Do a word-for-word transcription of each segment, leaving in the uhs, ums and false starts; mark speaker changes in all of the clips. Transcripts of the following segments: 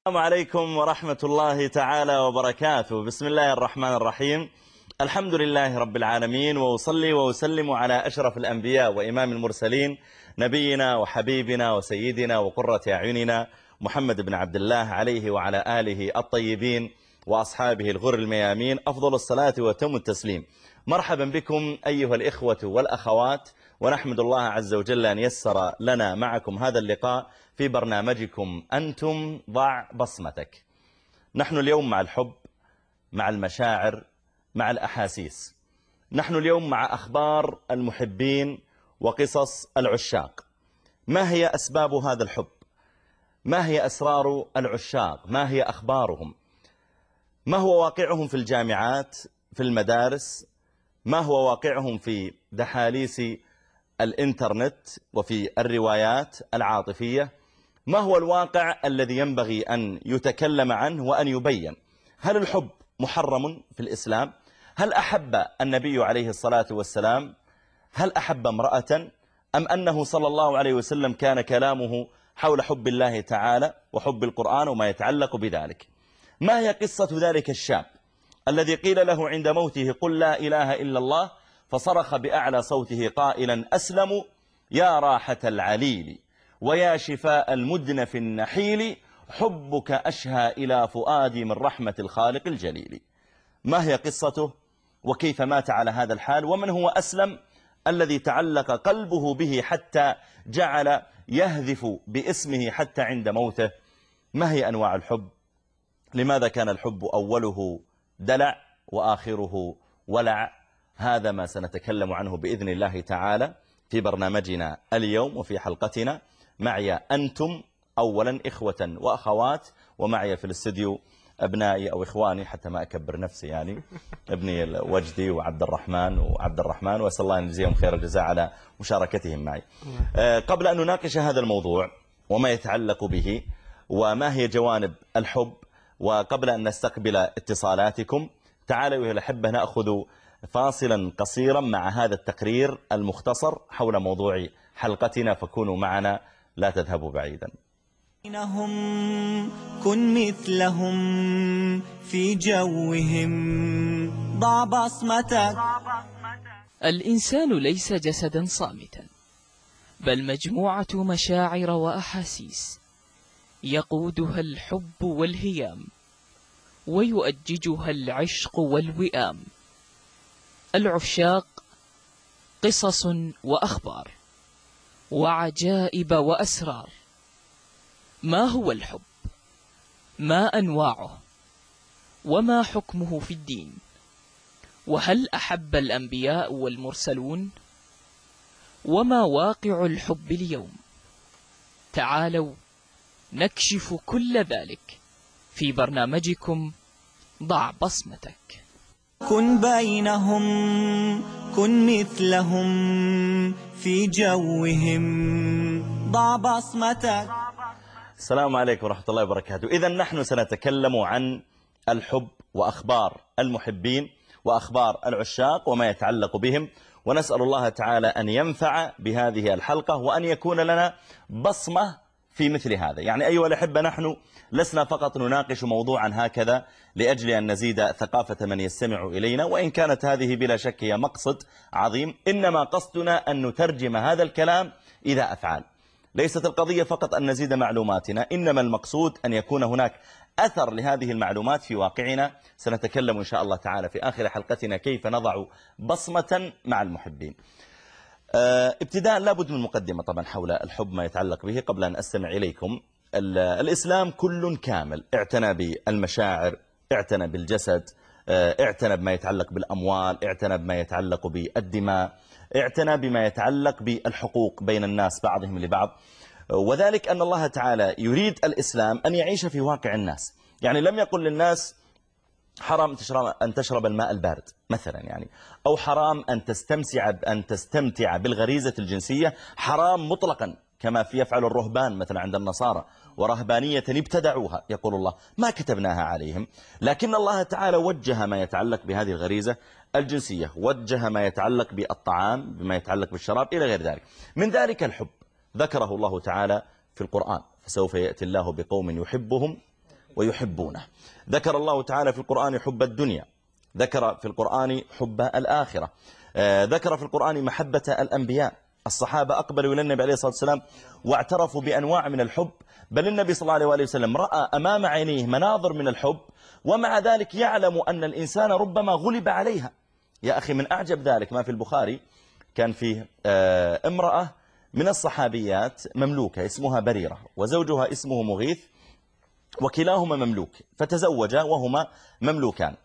Speaker 1: السلام عليكم ورحمة الله تعالى وبركاته. بسم الله الرحمن الرحيم. الحمد لله رب العالمين، وأصلي وأسلم على أشرف الأنبياء وإمام المرسلين، نبينا وحبيبنا وسيدنا وقرة أعيننا محمد بن عبد الله، عليه وعلى آله الطيبين وأصحابه الغر الميامين أفضل الصلاة وتم التسليم. مرحبا بكم أيها الإخوة والأخوات، ونحمد الله عز وجل أن يسر لنا معكم هذا اللقاء في برنامجكم أنتم ضع بصمتك. نحن اليوم مع الحب، مع المشاعر، مع الأحاسيس. نحن اليوم مع أخبار المحبين وقصص العشاق. ما هي أسباب هذا الحب؟ ما هي أسرار العشاق؟ ما هي أخبارهم؟ ما هو واقعهم في الجامعات، في المدارس؟ ما هو واقعهم في دحاليس الإنترنت وفي الروايات العاطفية؟ ما هو الواقع الذي ينبغي أن يتكلم عنه وأن يبين؟ هل الحب محرم في الإسلام؟ هل أحب النبي عليه الصلاة والسلام؟ هل أحب امرأة؟ أم أنه صلى الله عليه وسلم كان كلامه حول حب الله تعالى وحب القرآن وما يتعلق بذلك؟ ما هي قصة ذلك الشاب الذي قيل له عند موته قل لا إله إلا الله، فصرخ بأعلى صوته قائلا أسلم يا راحة العليل ويا شفاء المدن في النحيل، حبك أشهى إلى فؤادي من رحمة الخالق الجليل. ما هي قصته وكيف مات على هذا الحال؟ ومن هو أسلم الذي تعلق قلبه به حتى جعل يهذف باسمه حتى عند موته؟ ما هي أنواع الحب؟ لماذا كان الحب أوله دلع وآخره ولع؟ هذا ما سنتكلم عنه بإذن الله تعالى في برنامجنا اليوم وفي حلقتنا. معي أنتم أولا إخوة وأخوات، ومعي في الاستديو أبنائي أو إخواني حتى ما أكبر نفسي، يعني ابني وجدي وعبد الرحمن وعبد الرحمن، وأسأل الله أن يجزيهم خير الجزاء على مشاركتهم معي. قبل أن نناقش هذا الموضوع وما يتعلق به وما هي جوانب الحب، وقبل أن نستقبل اتصالاتكم، تعالوا يا الأحبة نأخذ فاصلا قصيرا مع هذا التقرير المختصر حول موضوع حلقتنا، فكونوا معنا لا تذهبوا بعيدا.
Speaker 2: كن مثلهم في جوهم، ضع بصمتك.
Speaker 3: الإنسان ليس جسدا صامتا، بل مجموعة مشاعر وأحاسيس يقودها الحب والهيام، ويؤججها العشق والوئام. العشاق قصص وأخبار وعجائب وأسرار. ما هو الحب؟ ما أنواعه؟ وما حكمه في الدين؟ وهل أحب الأنبياء والمرسلون؟ وما واقع الحب اليوم؟ تعالوا نكشف كل ذلك في برنامجكم ضع بصمتك.
Speaker 2: كن بينهم، كن مثلهم في جوهم، ضع بصمتك.
Speaker 1: السلام عليكم ورحمة الله وبركاته. إذن نحن سنتكلم عن الحب وأخبار المحبين وأخبار العشاق وما يتعلق بهم، ونسأل الله تعالى أن ينفع بهذه الحلقة وأن يكون لنا بصمة في مثل هذا. يعني أيها الأحبة، نحن لسنا فقط نناقش موضوعا هكذا لأجل أن نزيد ثقافة من يستمع إلينا، وإن كانت هذه بلا شك هي مقصد عظيم، إنما قصدنا أن نترجم هذا الكلام إلى أفعال. ليست القضية فقط أن نزيد معلوماتنا، إنما المقصود أن يكون هناك أثر لهذه المعلومات في واقعنا. سنتكلم إن شاء الله تعالى في آخر حلقتنا كيف نضع بصمة مع المحبين. ابتداء لابد من مقدمة طبعا حول الحب ما يتعلق به قبل أن أستمع إليكم. الإسلام كل كامل، اعتنى بالمشاعر، اعتنى بالجسد، اعتنى بما يتعلق بالأموال، اعتنى بما يتعلق بالدماء، اعتنى بما يتعلق بالحقوق بين الناس بعضهم لبعض. وذلك أن الله تعالى يريد الإسلام أن يعيش في واقع الناس. يعني لم يقل للناس حرام أن تشرب الماء البارد مثلا، يعني أو حرام أن تستمتع أن تستمتع بالغريزة الجنسية، حرام مطلقا كما في يفعل الرهبان مثلا عند النصارى، ورهبانية ابتدعوها يقول الله ما كتبناها عليهم. لكن الله تعالى وجه ما يتعلق بهذه الغريزة الجنسية، وجه ما يتعلق بالطعام، بما يتعلق بالشراب إلى غير ذلك. من ذلك الحب ذكره الله تعالى في القرآن، فسوف يأتي الله بقوم يحبهم ويحبونه. ذكر الله تعالى في القرآن حب الدنيا، ذكر في القرآن حب الآخرة، ذكر في القرآن محبة الأنبياء. الصحابة أقبلوا إلى النبي عليه الصلاة والسلام واعترفوا بأنواع من الحب، بل النبي صلى الله عليه وسلم رأى أمام عينيه مناظر من الحب، ومع ذلك يعلم أن الإنسان ربما غلب عليها. يا أخي من أعجب ذلك ما في البخاري، كان فيه امرأة من الصحابيات مملوكة اسمها بريرة، وزوجها اسمه مغيث، وكلاهما مملوك، فتزوجا وهما مملوكان.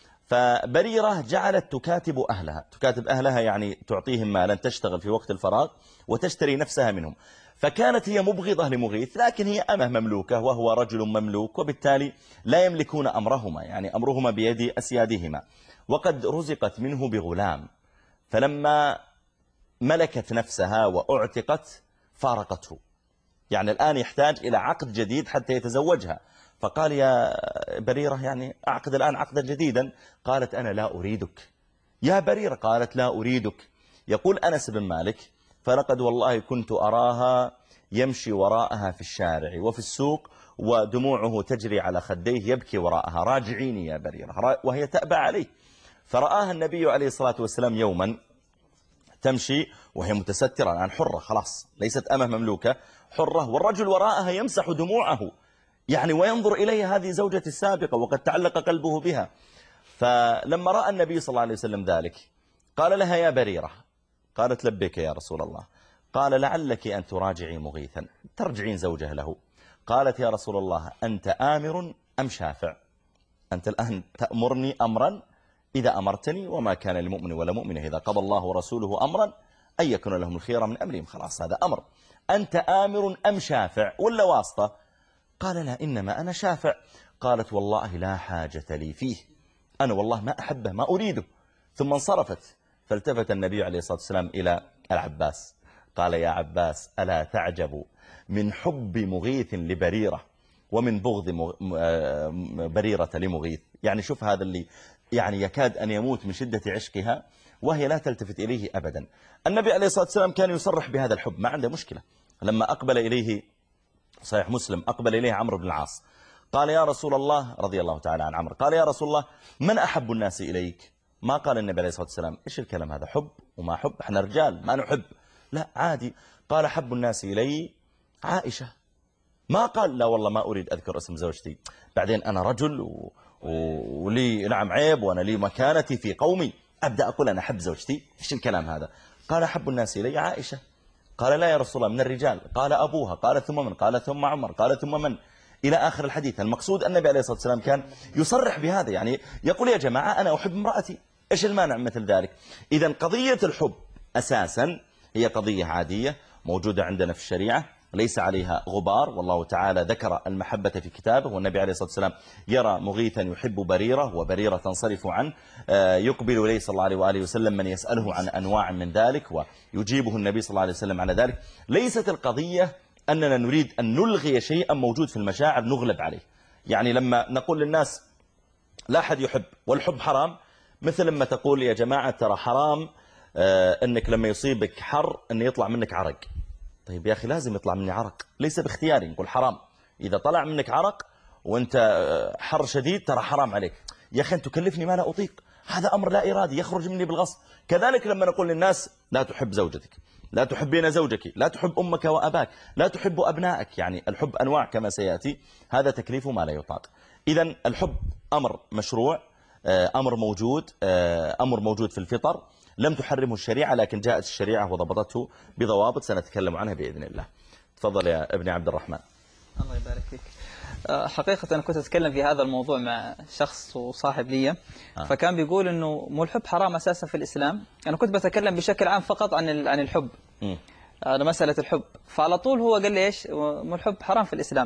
Speaker 1: فبريرة جعلت تكاتب أهلها، تكاتب أهلها يعني تعطيهم مالا، تشتغل في وقت الفراغ وتشتري نفسها منهم. فكانت هي مبغضة لمغيث، لكن هي أمه مملوكة وهو رجل مملوك، وبالتالي لا يملكون أمرهما، يعني أمرهما بيد أسيادهما، وقد رزقت منه بغلام. فلما ملكت نفسها وأعتقت فارقته، يعني الآن يحتاج إلى عقد جديد حتى يتزوجها. فقال يا بريرة يعني أعقد الآن عقدا جديدا. قالت أنا لا أريدك. يا بريرة قالت لا أريدك. يقول أنس بن مالك فلقد والله كنت أراها يمشي وراءها في الشارع وفي السوق ودموعه تجري على خديه يبكي وراءها، راجعيني يا بريرة، وهي تأبى عليه. فرآها النبي عليه الصلاة والسلام يوما تمشي وهي متسترة الآن، حرة خلاص، ليست أمه مملوكة، حرة، والرجل وراءها يمسح دموعه يعني وينظر إليها، هذه زوجتي السابقة وقد تعلق قلبه بها. فلما رأى النبي صلى الله عليه وسلم ذلك قال لها يا بريرة، قالت لبيك يا رسول الله. قال لعلك أن تراجعي مغيثا، ترجعين زوجه له. قالت يا رسول الله أنت آمر أم شافع؟ أنت الآن تأمرني أمرا، إذا أمرتني وما كان لمؤمن ولا مؤمنة إذا قضى الله ورسوله أمرا أن يكون لهم الخيرة من أمرهم، خلاص هذا أمر. أنت آمر أم شافع ولا واسطة؟ قال لا إنما أنا شافع. قالت والله لا حاجة لي فيه، أنا والله ما أحبه ما أريده. ثم انصرفت. فالتفت النبي عليه الصلاة والسلام إلى العباس قال يا عباس ألا تعجب من حب مغيث لبريرة ومن بغض بريرة لمغيث؟ يعني شوف هذا اللي يعني يكاد أن يموت من شدة عشقها وهي لا تلتفت إليه أبدا. النبي عليه الصلاة والسلام كان يصرح بهذا الحب، ما عنده مشكلة. لما أقبل إليه، صحيح مسلم، أقبل إليه عمرو بن العاص قال يا رسول الله، رضي الله تعالى عن عمرو، قال يا رسول الله من أحب الناس إليك؟ ما قال النبي عليه الصلاة والسلام إيش الكلام هذا، حب وما حب، احنا رجال ما نحب، لا عادي. قال حب الناس إلي عائشة. ما قال لا والله ما أريد أذكر اسم زوجتي، بعدين أنا رجل و... ولي نعم عيب وأنا لي مكانتي في قومي، أبدأ أقول أنا أحب زوجتي، إيش الكلام هذا؟ قال حب الناس إلي عائشة. قال لا يا رسول الله من الرجال. قال أبوها. قال ثم من؟ قال ثم عمر. قال ثم من؟ إلى آخر الحديث. المقصود النبي عليه الصلاة والسلام كان يصرح بهذا، يعني يقول يا جماعة أنا أحب امرأتي، إيش المانع مثل ذلك؟ إذا قضية الحب أساسا هي قضية عادية موجودة عندنا في الشريعة، ليس عليها غبار، والله تعالى ذكر المحبة في كتابه، والنبي عليه الصلاة والسلام يرى مغيثا يحب بريرة وبريرة تنصرف عنه، يقبل إليه صلى الله عليه وآله وسلم من يسأله عن أنواع من ذلك ويجيبه النبي صلى الله عليه وسلم على ذلك. ليست القضية أننا نريد أن نلغي شيئا موجود في المشاعر نغلب عليه. يعني لما نقول للناس لا أحد يحب والحب حرام، مثل لما تقول يا جماعة ترى حرام أنك لما يصيبك حر أن يطلع منك عرق. طيب يا أخي لازم يطلع مني عرق، ليس باختياري، نقول حرام. إذا طلع منك عرق وانت حر شديد ترى حرام عليك. يا أخي أنت تكلفني ما لا أطيق، هذا أمر لا إرادي يخرج مني بالغصب. كذلك لما نقول للناس لا تحب زوجتك، لا تحبين زوجك، لا تحب أمك وأباك، لا تحب أبنائك، يعني الحب أنواع كما سيأتي، هذا تكليف ما لا يطاق. إذن الحب أمر مشروع، أمر موجود، أمر موجود في الفطر، لم تحرمه الشريعة، لكن جاءت الشريعة وضبطته بضوابط سنتكلم عنها بإذن الله. تفضل يا ابن عبد الرحمن.
Speaker 4: الله يبارك فيك. حقيقة أنا كنت أتكلم في هذا الموضوع مع شخص وصاحب لي، آه. فكان بيقول إنه مو الحب حرام أساسا في الإسلام. أنا كنت بتكلم بشكل عام فقط عن عن الحب، م. على مسألة الحب، فعلى طول هو قال لي إيش مو الحب حرام في الإسلام.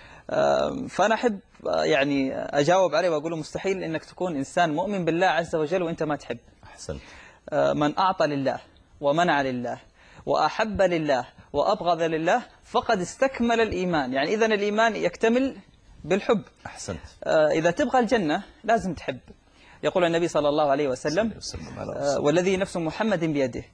Speaker 4: فأنا أحب يعني أجاوب عليه وأقول له مستحيل إنك تكون إنسان مؤمن بالله عز وجل وإنت ما تحب.
Speaker 1: أحسن.
Speaker 4: من أعطى لله ومنع لله وأحب لله وأبغض لله فقد استكمل الإيمان. يعني إذن الإيمان يكتمل بالحب.
Speaker 1: أحسنت.
Speaker 4: إذا تبغى الجنة لازم تحب. يقول النبي صلى الله عليه وسلم والذي نفس محمد بيده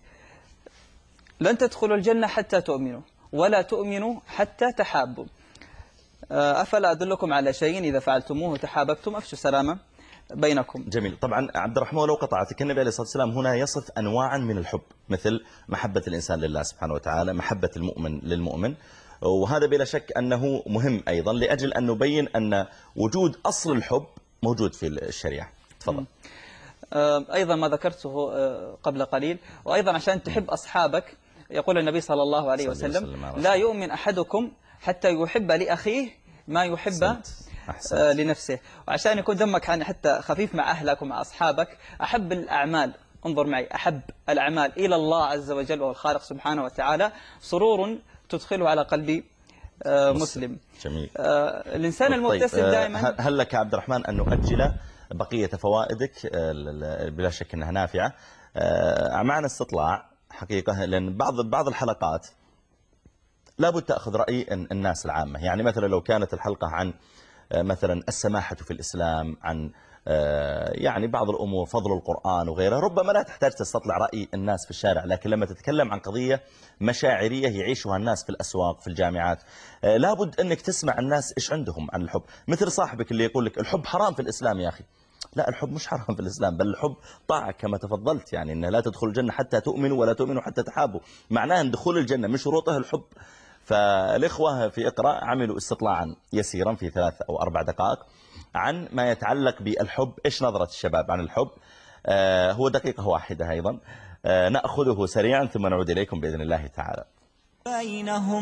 Speaker 4: لن تدخلوا الجنة حتى تؤمنوا ولا تؤمنوا حتى تحابوا. أفلا أدلكم على شيء إذا فعلتموه تحاببتم أفشوا سلامة بينكم.
Speaker 1: جميل. طبعا عبد الرحمن لو قطعتك، النبي عليه الصلاة والسلام هنا يصف أنواعا من الحب، مثل محبة الإنسان لله سبحانه وتعالى، محبة المؤمن للمؤمن، وهذا بلا شك أنه مهم أيضا لأجل أن نبين أن وجود أصل الحب موجود في الشريعة. تفضل.
Speaker 4: أيضا ما ذكرته قبل قليل، وأيضا عشان تحب أصحابك يقول النبي صلى الله عليه وسلم لا يؤمن أحدكم حتى يحب لأخيه ما يحب لنفسه. وعشان يكون دمك حتى خفيف مع أهلك ومع أصحابك، أحب الأعمال، انظر معي، أحب الأعمال إلى الله عز وجل وهو الخالق سبحانه وتعالى سرور تدخله على قلب مسلم.
Speaker 1: جميل.
Speaker 4: الإنسان المبتسم
Speaker 1: طيب
Speaker 4: دائما.
Speaker 1: هل لك عبد الرحمن أن نؤجل بقية فوائدك؟ بلا شك أنها نافعة. معنا استطلاع حقيقة، لأن بعض بعض الحلقات لابد تأخذ رأي الناس العامة. يعني مثلا لو كانت الحلقة عن مثلا السماحة في الإسلام، عن يعني بعض الأمور، فضل القرآن وغيرها، ربما لا تحتاج تستطلع رأي الناس في الشارع. لكن لما تتكلم عن قضية مشاعرية يعيشها الناس في الأسواق، في الجامعات، لابد أنك تسمع الناس إيش عندهم عن الحب. مثل صاحبك اللي يقول لك الحب حرام في الإسلام. يا أخي لا، الحب مش حرام في الإسلام، بل الحب طاعة كما تفضلت، يعني أن لا تدخل الجنة حتى تؤمنوا ولا تؤمنوا حتى تحابوا. معناه أن دخول الجنة من شروطها الحب. فالإخوة في اقرأ عملوا استطلاعا يسيرا في ثلاث أو أربع دقائق عن ما يتعلق بالحب، إيش نظرة الشباب عن الحب. آه هو دقيقة واحدة أيضا. آه نأخذه سريعا ثم نعود إليكم بإذن الله تعالى.
Speaker 2: بينهم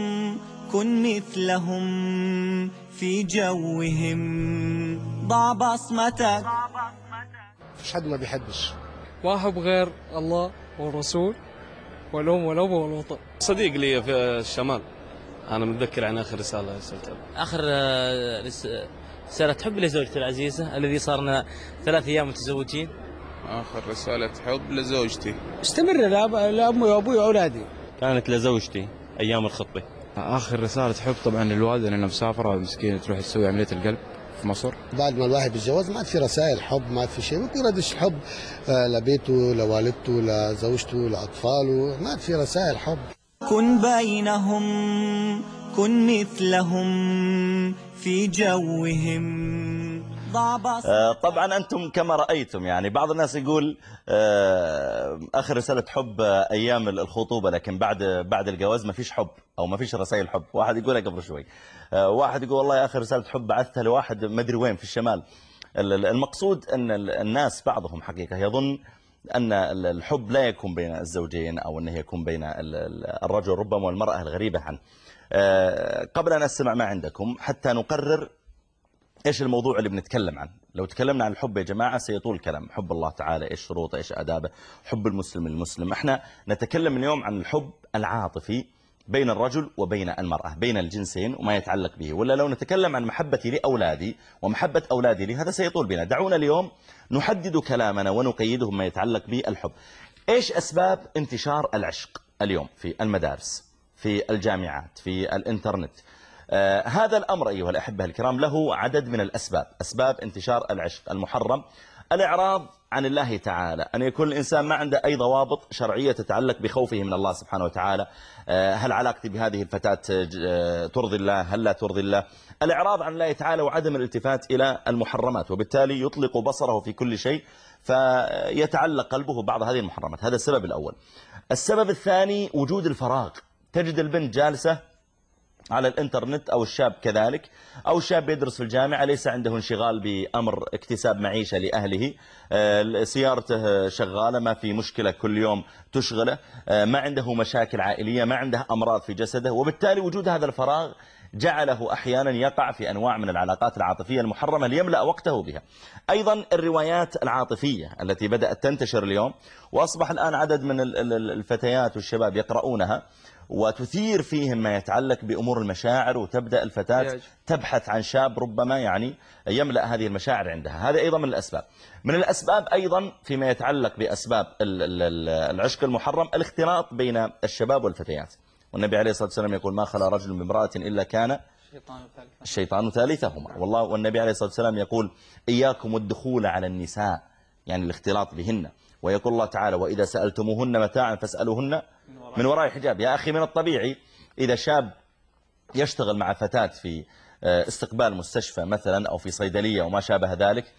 Speaker 2: كن مثلهم في جوهم، ضع بصمتك.
Speaker 5: مفيش حد ما بيحبش.
Speaker 6: واحب غير الله والرسول والأم والأب والوطن.
Speaker 7: صديق لي في الشمال، أنا متذكر عن آخر رسالة رسالتها.
Speaker 8: آخر رسالة حب لزوجتي العزيزة الذي صارنا ثلاث أيام متزوجين.
Speaker 9: آخر رسالة حب لزوجتي.
Speaker 6: استمر لأمي وأبوي وأولادي.
Speaker 7: كانت لزوجتي أيام الخطبة.
Speaker 10: آخر رسالة حب طبعا للوالدة لأنها مسافرة مسكينة تروح تسوي عملية القلب في مصر.
Speaker 5: بعد ما الواحد بيتجوز ما عاد في رسائل حب، ما عاد في شيء، ما بيردش حب لبيته، لوالدته، لزوجته، لأطفاله، ما عاد في رسائل حب.
Speaker 2: كن بينهم كن مثلهم في جوهم، ضع بصمتك.
Speaker 1: آه طبعا أنتم كما رأيتم، يعني بعض الناس يقول آه آخر رسالة حب آه أيام الخطوبة، لكن بعد بعد الجواز ما فيش حب أو ما فيش رسائل حب. واحد يقولها قبل شوي، آه واحد يقول والله آخر رسالة حب بعثتها لواحد ما أدري وين في الشمال. المقصود أن الناس بعضهم حقيقة يظن أن الحب لا يكون بين الزوجين، أو أنه يكون بين الرجل ربما والمرأة الغريبة عنه. آه قبل أن أسمع ما عندكم حتى نقرر إيش الموضوع اللي بنتكلم عنه. لو تكلمنا عن الحب يا جماعة سيطول الكلام. حب الله تعالى إيش شروطه، إيش أدابه، حب المسلم للمسلم. احنا نتكلم اليوم عن الحب العاطفي بين الرجل وبين المرأة، بين الجنسين وما يتعلق به. ولا لو نتكلم عن محبتي لأولادي ومحبة أولادي لي، هذا سيطول بنا. دعونا اليوم نحدد كلامنا ونقيده بما يتعلق بالحب. إيش أسباب انتشار العشق اليوم في المدارس، في الجامعات، في الإنترنت؟ آه هذا الأمر أيها الأحبة الكرام له عدد من الأسباب. أسباب انتشار العشق المحرم: الإعراض عن الله تعالى، أن يكون الإنسان ما عنده أي ضوابط شرعية تتعلق بخوفه من الله سبحانه وتعالى. آه هل علاقتي بهذه الفتاة ترضي الله، هل لا ترضي الله؟ الإعراض عن الله تعالى وعدم الالتفات إلى المحرمات، وبالتالي يطلق بصره في كل شيء فيتعلق قلبه ببعض هذه المحرمات. هذا السبب الأول. السبب الثاني وجود الفراغ. تجد البنت جالسة على الانترنت، أو الشاب كذلك، أو الشاب يدرس في الجامعة ليس عنده انشغال بأمر اكتساب معيشة لأهله، سيارته شغالة ما في مشكلة كل يوم تشغله، ما عنده مشاكل عائلية، ما عنده أمراض في جسده، وبالتالي وجود هذا الفراغ جعله أحيانا يقع في أنواع من العلاقات العاطفية المحرمة ليملأ وقته بها. أيضا الروايات العاطفية التي بدأت تنتشر اليوم، وأصبح الآن عدد من الفتيات والشباب يقرؤونها وتثير فيهم ما يتعلق بأمور المشاعر، وتبدأ الفتاة تبحث عن شاب ربما يعني يملأ هذه المشاعر عندها. هذا أيضا من الأسباب. من الأسباب أيضا فيما يتعلق بأسباب العشق المحرم الاختلاط بين الشباب والفتيات. والنبي عليه الصلاة والسلام يقول: ما خلا رجل بامرأة إلا كان الشيطان ثالثهما. والله والنبي عليه الصلاة والسلام يقول: إياكم الدخول على النساء، يعني الاختلاط بهن. ويقول الله تعالى: وإذا سألتموهن متاعا فاسألوهن من وراء حجاب. يا أخي من الطبيعي إذا شاب يشتغل مع فتاة في استقبال مستشفى مثلا أو في صيدلية وما شابه ذلك،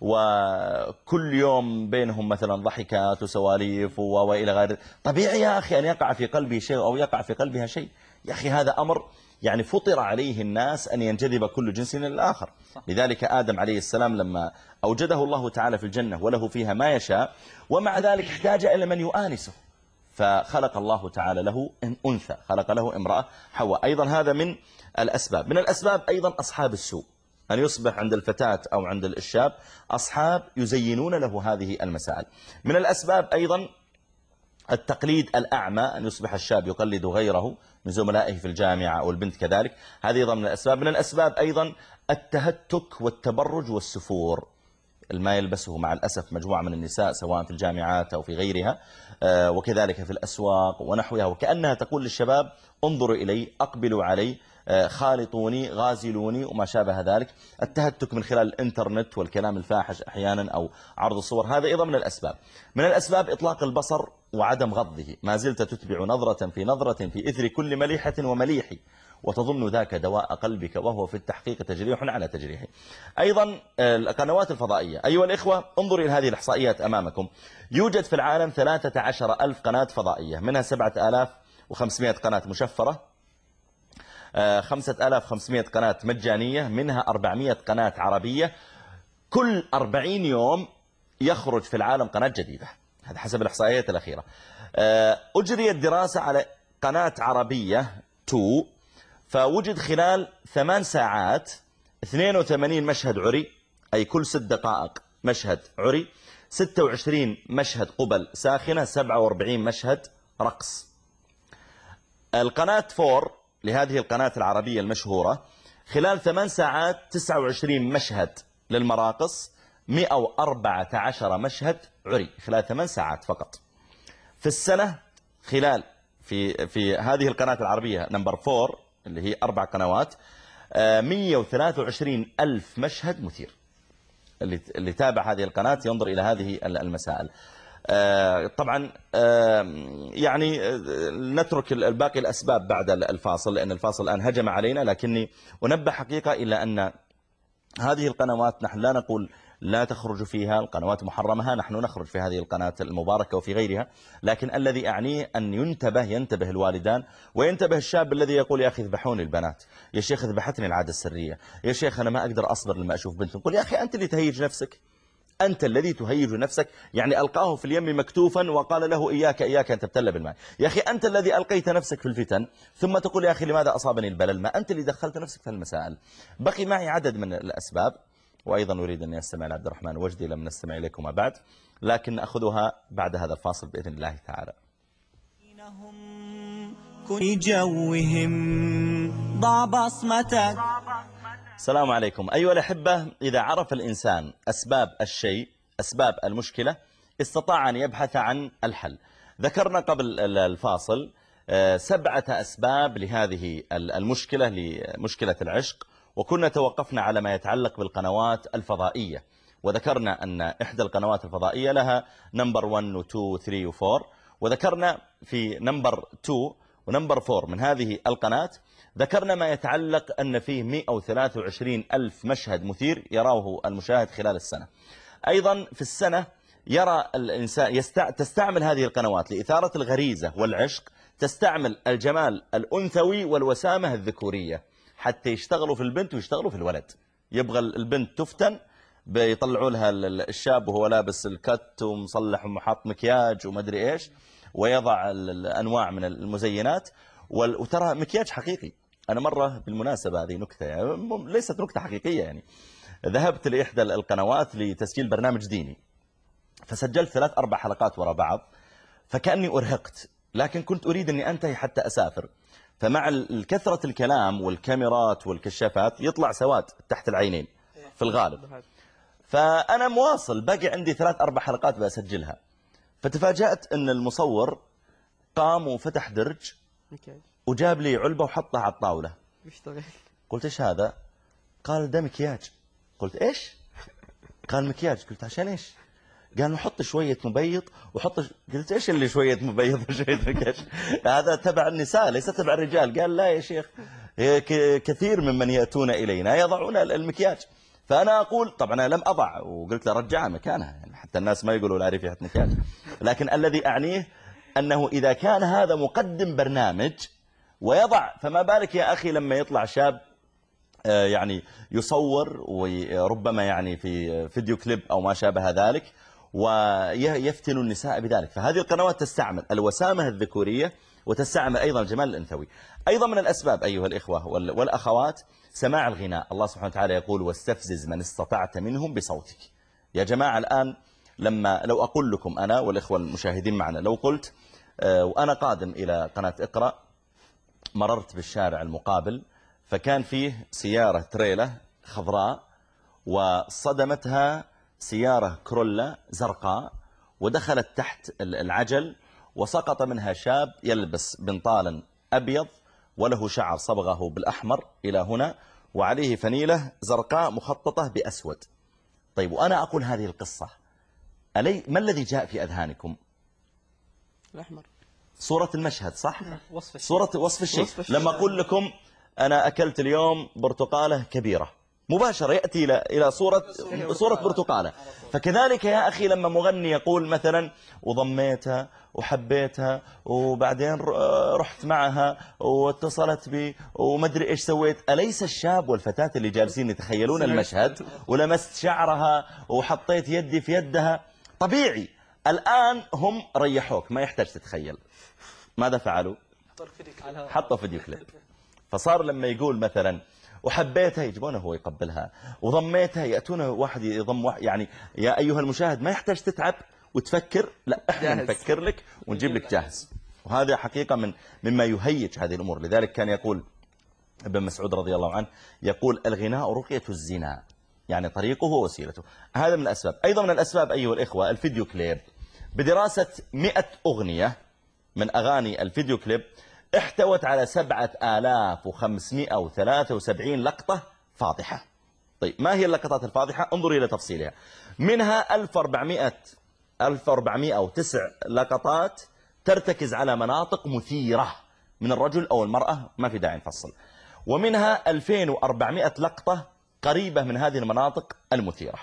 Speaker 1: وكل يوم بينهم مثلا ضحكات وسواليف وإلى غير، طبيعي يا أخي أن يقع في قلبه شيء أو يقع في قلبها شيء. يا أخي هذا أمر يعني فطر عليه الناس أن ينجذب كل جنس للآخر. لذلك آدم عليه السلام لما أوجده الله تعالى في الجنة وله فيها ما يشاء، ومع ذلك احتاج إلى من يؤانسه، فخلق الله تعالى له أنثى، خلق له امرأة حواء. أيضا هذا من الأسباب. من الأسباب أيضا أصحاب السوء، أن يصبح عند الفتاة أو عند الشاب أصحاب يزينون له هذه المسائل. من الأسباب أيضا التقليد الأعمى، أن يصبح الشاب يقلد غيره من زملائه في الجامعة أو البنت كذلك، هذه أيضا من الأسباب. من الأسباب أيضا التهتك والتبرج والسفور، ما يلبسه مع الأسف مجموعة من النساء سواء في الجامعات أو في غيرها، وكذلك في الأسواق ونحوها، وكأنها تقول للشباب انظروا إلي، أقبلوا علي، خالطوني، غازلوني وما شابه ذلك. التهتك من خلال الانترنت والكلام الفاحش أحيانا أو عرض الصور، هذا أيضا من الأسباب. من الأسباب إطلاق البصر وعدم غضه، ما زلت تتبع نظرة في نظرة في إثر كل مليحة ومليح، وتظن ذاك دواء قلبك وهو في التحقيق تجريح على تجريحه. أيضا القنوات الفضائية، أيها الإخوة انظروا إلى هذه الإحصائيات أمامكم. يوجد في العالم ثلاثة عشر ألف قناة فضائية، منها سبعة آلاف وخمسمائة قناة مشفرة، خمسة آلاف وخمسمائة قناة مجانية، منها أربعمائة قناة عربية. كل أربعين يوم يخرج في العالم قناة جديدة، هذا حسب الإحصائيات الأخيرة. أجريت دراسة على قناة عربية تو، فوجد خلال ثمان ساعات اثنين وثمانين مشهد عري، أي كل ست دقائق مشهد عري، ستة وعشرين مشهد قبل ساخنة، سبعة وأربعين مشهد رقص. القناة فور لهذه القناة العربية المشهورة خلال ثمان ساعات تسعة وعشرين مشهد للمراقص، مئة وأربعة عشر مشهد عري خلال ثمان ساعات فقط. في السنة خلال في في هذه القناة العربية نمبر فور اللي هي أربع قنوات، مئة وثلاثة وعشرين ألف مشهد مثير. اللي اللي تابع هذه القناة ينظر إلى هذه المسائل. طبعا يعني نترك الباقي الأسباب بعد الفاصل، لأن الفاصل الآن هجم علينا، لكني أنبه حقيقة إلى أن هذه القنوات نحن لا نقول لا تخرج فيها، القنوات محرمها، نحن نخرج في هذه القناة المباركة وفي غيرها، لكن الذي أعنيه أن ينتبه ينتبه الوالدان وينتبه الشاب الذي يقول يا أخي اذبحوني البنات، يا شيخ اذبحتني العادة السرية، يا شيخ أنا ما أقدر أصبر لما أشوف بنت. نقول يا أخي أنت اللي تهيج نفسك، أنت الذي تهيج نفسك. يعني ألقاه في اليم مكتوفا وقال له إياك إياك أن تبتل بالماء. يا أخي أنت الذي ألقيت نفسك في الفتن ثم تقول يا أخي لماذا أصابني البلل؟ ما أنت اللي دخلت نفسك في المسائل. بقي معي عدد من الأسباب، وأيضا أريد أن يستمع لعبد الرحمن وجدي، لم نستمع إليكما بعد، لكن أخذها بعد هذا الفاصل بإذن الله تعالى.
Speaker 2: في جوهم ضع بصمتك.
Speaker 1: السلام عليكم. أيها الأحبة، إذا عرف الإنسان أسباب الشيء، أسباب المشكلة، استطاع أن يبحث عن الحل. ذكرنا قبل الفاصل سبعة أسباب لهذه المشكلة، لمشكلة العشق، وكنا توقفنا على ما يتعلق بالقنوات الفضائية، وذكرنا أن إحدى القنوات الفضائية لها نمبر واحد و اثنين و ثلاثة و أربعة، وذكرنا في نمبر اثنين ونمبر أربعة من هذه القناة ذكرنا ما يتعلق أن فيه مئة وثلاثة وعشرين ألف مشهد مثير يراه المشاهد خلال السنة. أيضا في السنة يرى الإنسان يستع... تستعمل هذه القنوات لإثارة الغريزة والعشق، تستعمل الجمال الأنثوي والوسامة الذكورية حتى يشتغلوا في البنت ويشتغلوا في الولد. يبغى البنت تفتن بيطلعوا لها الشاب وهو لابس الكت ومصلح ومحط مكياج ومدري إيش، ويضع الأنواع من المزينات، وترى مكياج حقيقي. أنا مرة بالمناسبة هذه نكتة يعني ليست نكتة حقيقية، يعني ذهبت لإحدى القنوات لتسجيل برنامج ديني، فسجلت ثلاث أربع حلقات وراء بعض، فكأني أرهقت، لكن كنت أريد أني أنتهي حتى أسافر. فمع الكثرة الكلام والكاميرات والكشافات يطلع سواد تحت العينين في الغالب، فأنا مواصل باقي عندي ثلاث أربع حلقات بسجلها، فتفاجأت أن المصور قام وفتح درج وجاب لي علبة وحطها على الطاولة. قلت إيش هذا؟ قال ده مكياج. قلت إيش؟ قال مكياج. قلت عشان إيش؟ قال نحط شوية مبيض وحط. قلت إيش اللي شوية مبيض وشوية مكياج؟ هذا تبع النساء ليس تبع الرجال. قال لا يا شيخ، كثير ممن يأتون إلينا يضعون المكياج. فأنا أقول طبعا أنا لم أضع وقلت له رجعها مكانها، يعني حتى الناس ما يقولوا لا ريحة مكياج. لكن الذي أعنيه أنه إذا كان هذا مقدم برنامج ويضع، فما بالك يا أخي لما يطلع شاب يعني يصور وربما يعني في فيديو كليب أو ما شابه ذلك ويفتن النساء بذلك. فهذه القنوات تستعمل الوسامة الذكورية وتستعمل أيضا الجمال الأنثوي. أيضا من الأسباب أيها الإخوة والأخوات سماع الغناء. الله سبحانه وتعالى يقول واستفزز من استطعت منهم بصوتك. يا جماعة الآن لما لو أقول لكم أنا والإخوة المشاهدين معنا، لو قلت وأنا قادم إلى قناة اقرأ مررت بالشارع المقابل فكان فيه سيارة تريلة خضراء وصدمتها سيارة كرولا زرقاء ودخلت تحت العجل وسقط منها شاب يلبس بنطالا أبيض وله شعر صبغه بالأحمر إلى هنا وعليه فنيلة زرقاء مخططة بأسود. طيب وأنا أقول هذه القصة ألي ما الذي جاء في أذهانكم؟
Speaker 7: الأحمر.
Speaker 1: صورة المشهد صح؟
Speaker 4: وصف الشيء.
Speaker 1: صورة وصف الشيء. لما أقول لكم أنا أكلت اليوم برتقالة كبيرة مباشرة يأتي إلى إلى صورة صورة برتقالة. فكذلك يا أخي لما مغني يقول مثلا وضميتها وحبيتها وبعدين رحت معها واتصلت بي ومدري إيش سويت، أليس الشاب والفتاة اللي جالسين يتخيلون المشهد ولمست شعرها وحطيت يدي في يدها؟ طبيعي. الآن هم ريحوك ما يحتاج تتخيل. ماذا فعلوا؟ حطوا فيديو كليب. فصار لما يقول مثلا وحبيتها يجبونه هو يقبلها وضميتها يأتونه واحد يضم واحد. يعني يا أيها المشاهد ما يحتاج تتعب وتفكر، لا احنا نفكر لك ونجيب لك جاهز. وهذا حقيقة من مما يهيج هذه الأمور. لذلك كان يقول ابن مسعود رضي الله عنه يقول الغناء رقية الزنا، يعني طريقه ووسيلته. هذا من الأسباب. أيضا من الأسباب أيها الإخوة الفيديو كليب. بدراسة مئة أغنية من أغاني الفيديو كليب احتوت على سبعة آلاف وخمسمائة وثلاثة وسبعين لقطة فاضحة. طيب ما هي اللقطات الفاضحة؟ انظروا إلى تفصيلها. منها ألف وأربعمائة وتسع لقطات ترتكز على مناطق مثيرة من الرجل أو المرأة، ما في داعي نفصل. ومنها ألفين وأربعمائة لقطة قريبة من هذه المناطق المثيرة.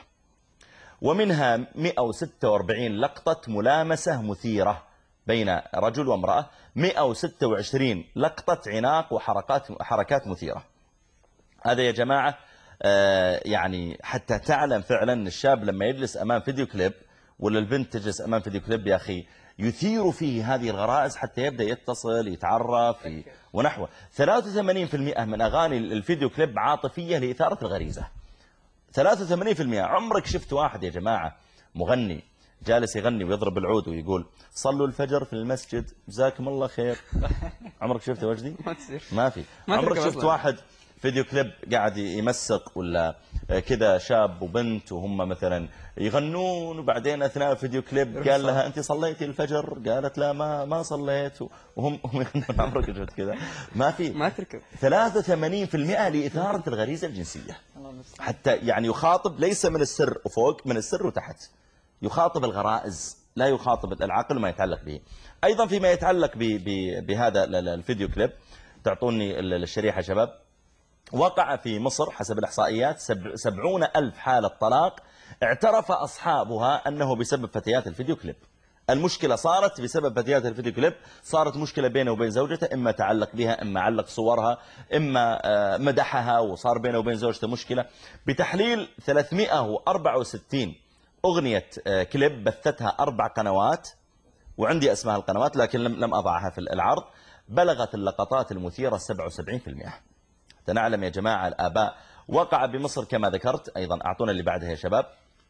Speaker 1: ومنها مئة وستة وأربعين لقطة ملامسة مثيرة بين رجل وامرأة. مئة وستة وعشرين لقطة عناق وحركات حركات مثيرة. هذا يا جماعة آه يعني حتى تعلم فعلا أن الشاب لما يجلس أمام فيديو كليب ولا البنت تجلس أمام فيديو كليب يا أخي يثير فيه هذه الغرائز حتى يبدأ يتصل يتعرف ونحوه. ثلاثة وثمانين بالمئة من أغاني الفيديو كليب عاطفية لإثارة الغريزة. ثلاثة وثمانين بالمئة. عمرك شفت واحد يا جماعة مغني جالس يغني ويضرب العود ويقول صلوا الفجر في المسجد جزاكم الله خير؟ عمرك شفت وجدي؟ ما في. عمرك شفت واحد فيديو كليب قاعد يمسق ولا كذا شاب وبنت وهم مثلا يغنون وبعدين أثناء الفيديو كليب قال لها أنت صليتي الفجر؟ قالت لا ما ما صليت وهم هم يغنون. عمرك شفت كذا؟ ما في.
Speaker 11: ما تركب.
Speaker 1: ثلاثة وثمانين بالمئة لإثارة الغريزة الجنسية. حتى يعني يخاطب ليس من السر وفوق، من السر وتحت. يخاطب الغرائز لا يخاطب العقل وما يتعلق به. أيضا فيما يتعلق بهذا الفيديو كليب تعطوني الشريحة شباب. وقع في مصر حسب الإحصائيات سبعون ألف حالة طلاق اعترف أصحابها أنه بسبب فتيات الفيديو كليب. المشكلة صارت بسبب فتيات الفيديو كليب، صارت مشكلة بينه وبين زوجته، إما تعلق بها إما علق صورها إما مدحها وصار بينه وبين زوجته مشكلة. بتحليل ثلاثمائة وأربعة وستين أغنية كليب بثتها أربع قنوات وعندي أسماء القنوات لكن لم لم أضعها في العرض، بلغت اللقطات المثيرة سبعة وسبعين بالمئة. تنعلم يا جماعة الآباء. وقع بمصر كما ذكرت. أيضا أعطونا اللي بعدها يا شباب.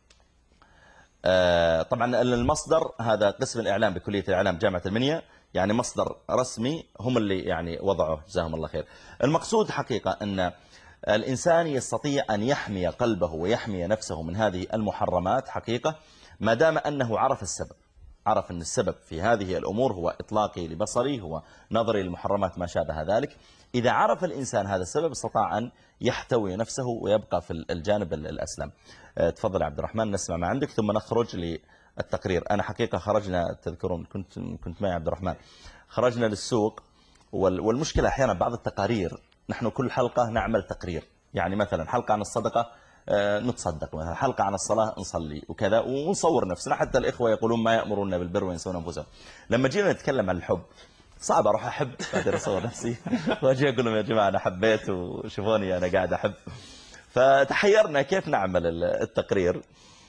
Speaker 1: آه طبعا المصدر هذا قسم الإعلام بكلية الإعلام جامعة المنيا، يعني مصدر رسمي هم اللي يعني وضعوه جزاهم الله خير. المقصود حقيقة أن الإنسان يستطيع أن يحمي قلبه ويحمي نفسه من هذه المحرمات حقيقة ما دام أنه عرف السبب، عرف أن السبب في هذه الأمور هو إطلاقي لبصري، هو نظري للمحرمات ما شابه ذلك. إذا عرف الإنسان هذا السبب استطاع أن يحتوي نفسه ويبقى في الجانب الأسلم. تفضل عبد الرحمن نسمع ما عندك ثم نخرج للتقرير. أنا حقيقة خرجنا تذكرون كنت كنت معي عبد الرحمن، خرجنا للسوق والمشكلة أحيانا بعض التقارير نحن كل حلقة نعمل تقرير، يعني مثلا حلقة عن الصدقة نتصدق، مثلا حلقة عن الصلاة نصلي وكذا، ونصور نفسنا. حتى الإخوة يقولون ما يأمرون بالبر وينسون أنفسهم. لما جينا نتكلم عن الحب صعب أروح أحب بعدين أصور نفسي وأجي أقول لهم يا جماعة أنا حبيت وشوفوني أنا قاعد أحب. فتحيرنا كيف نعمل التقرير،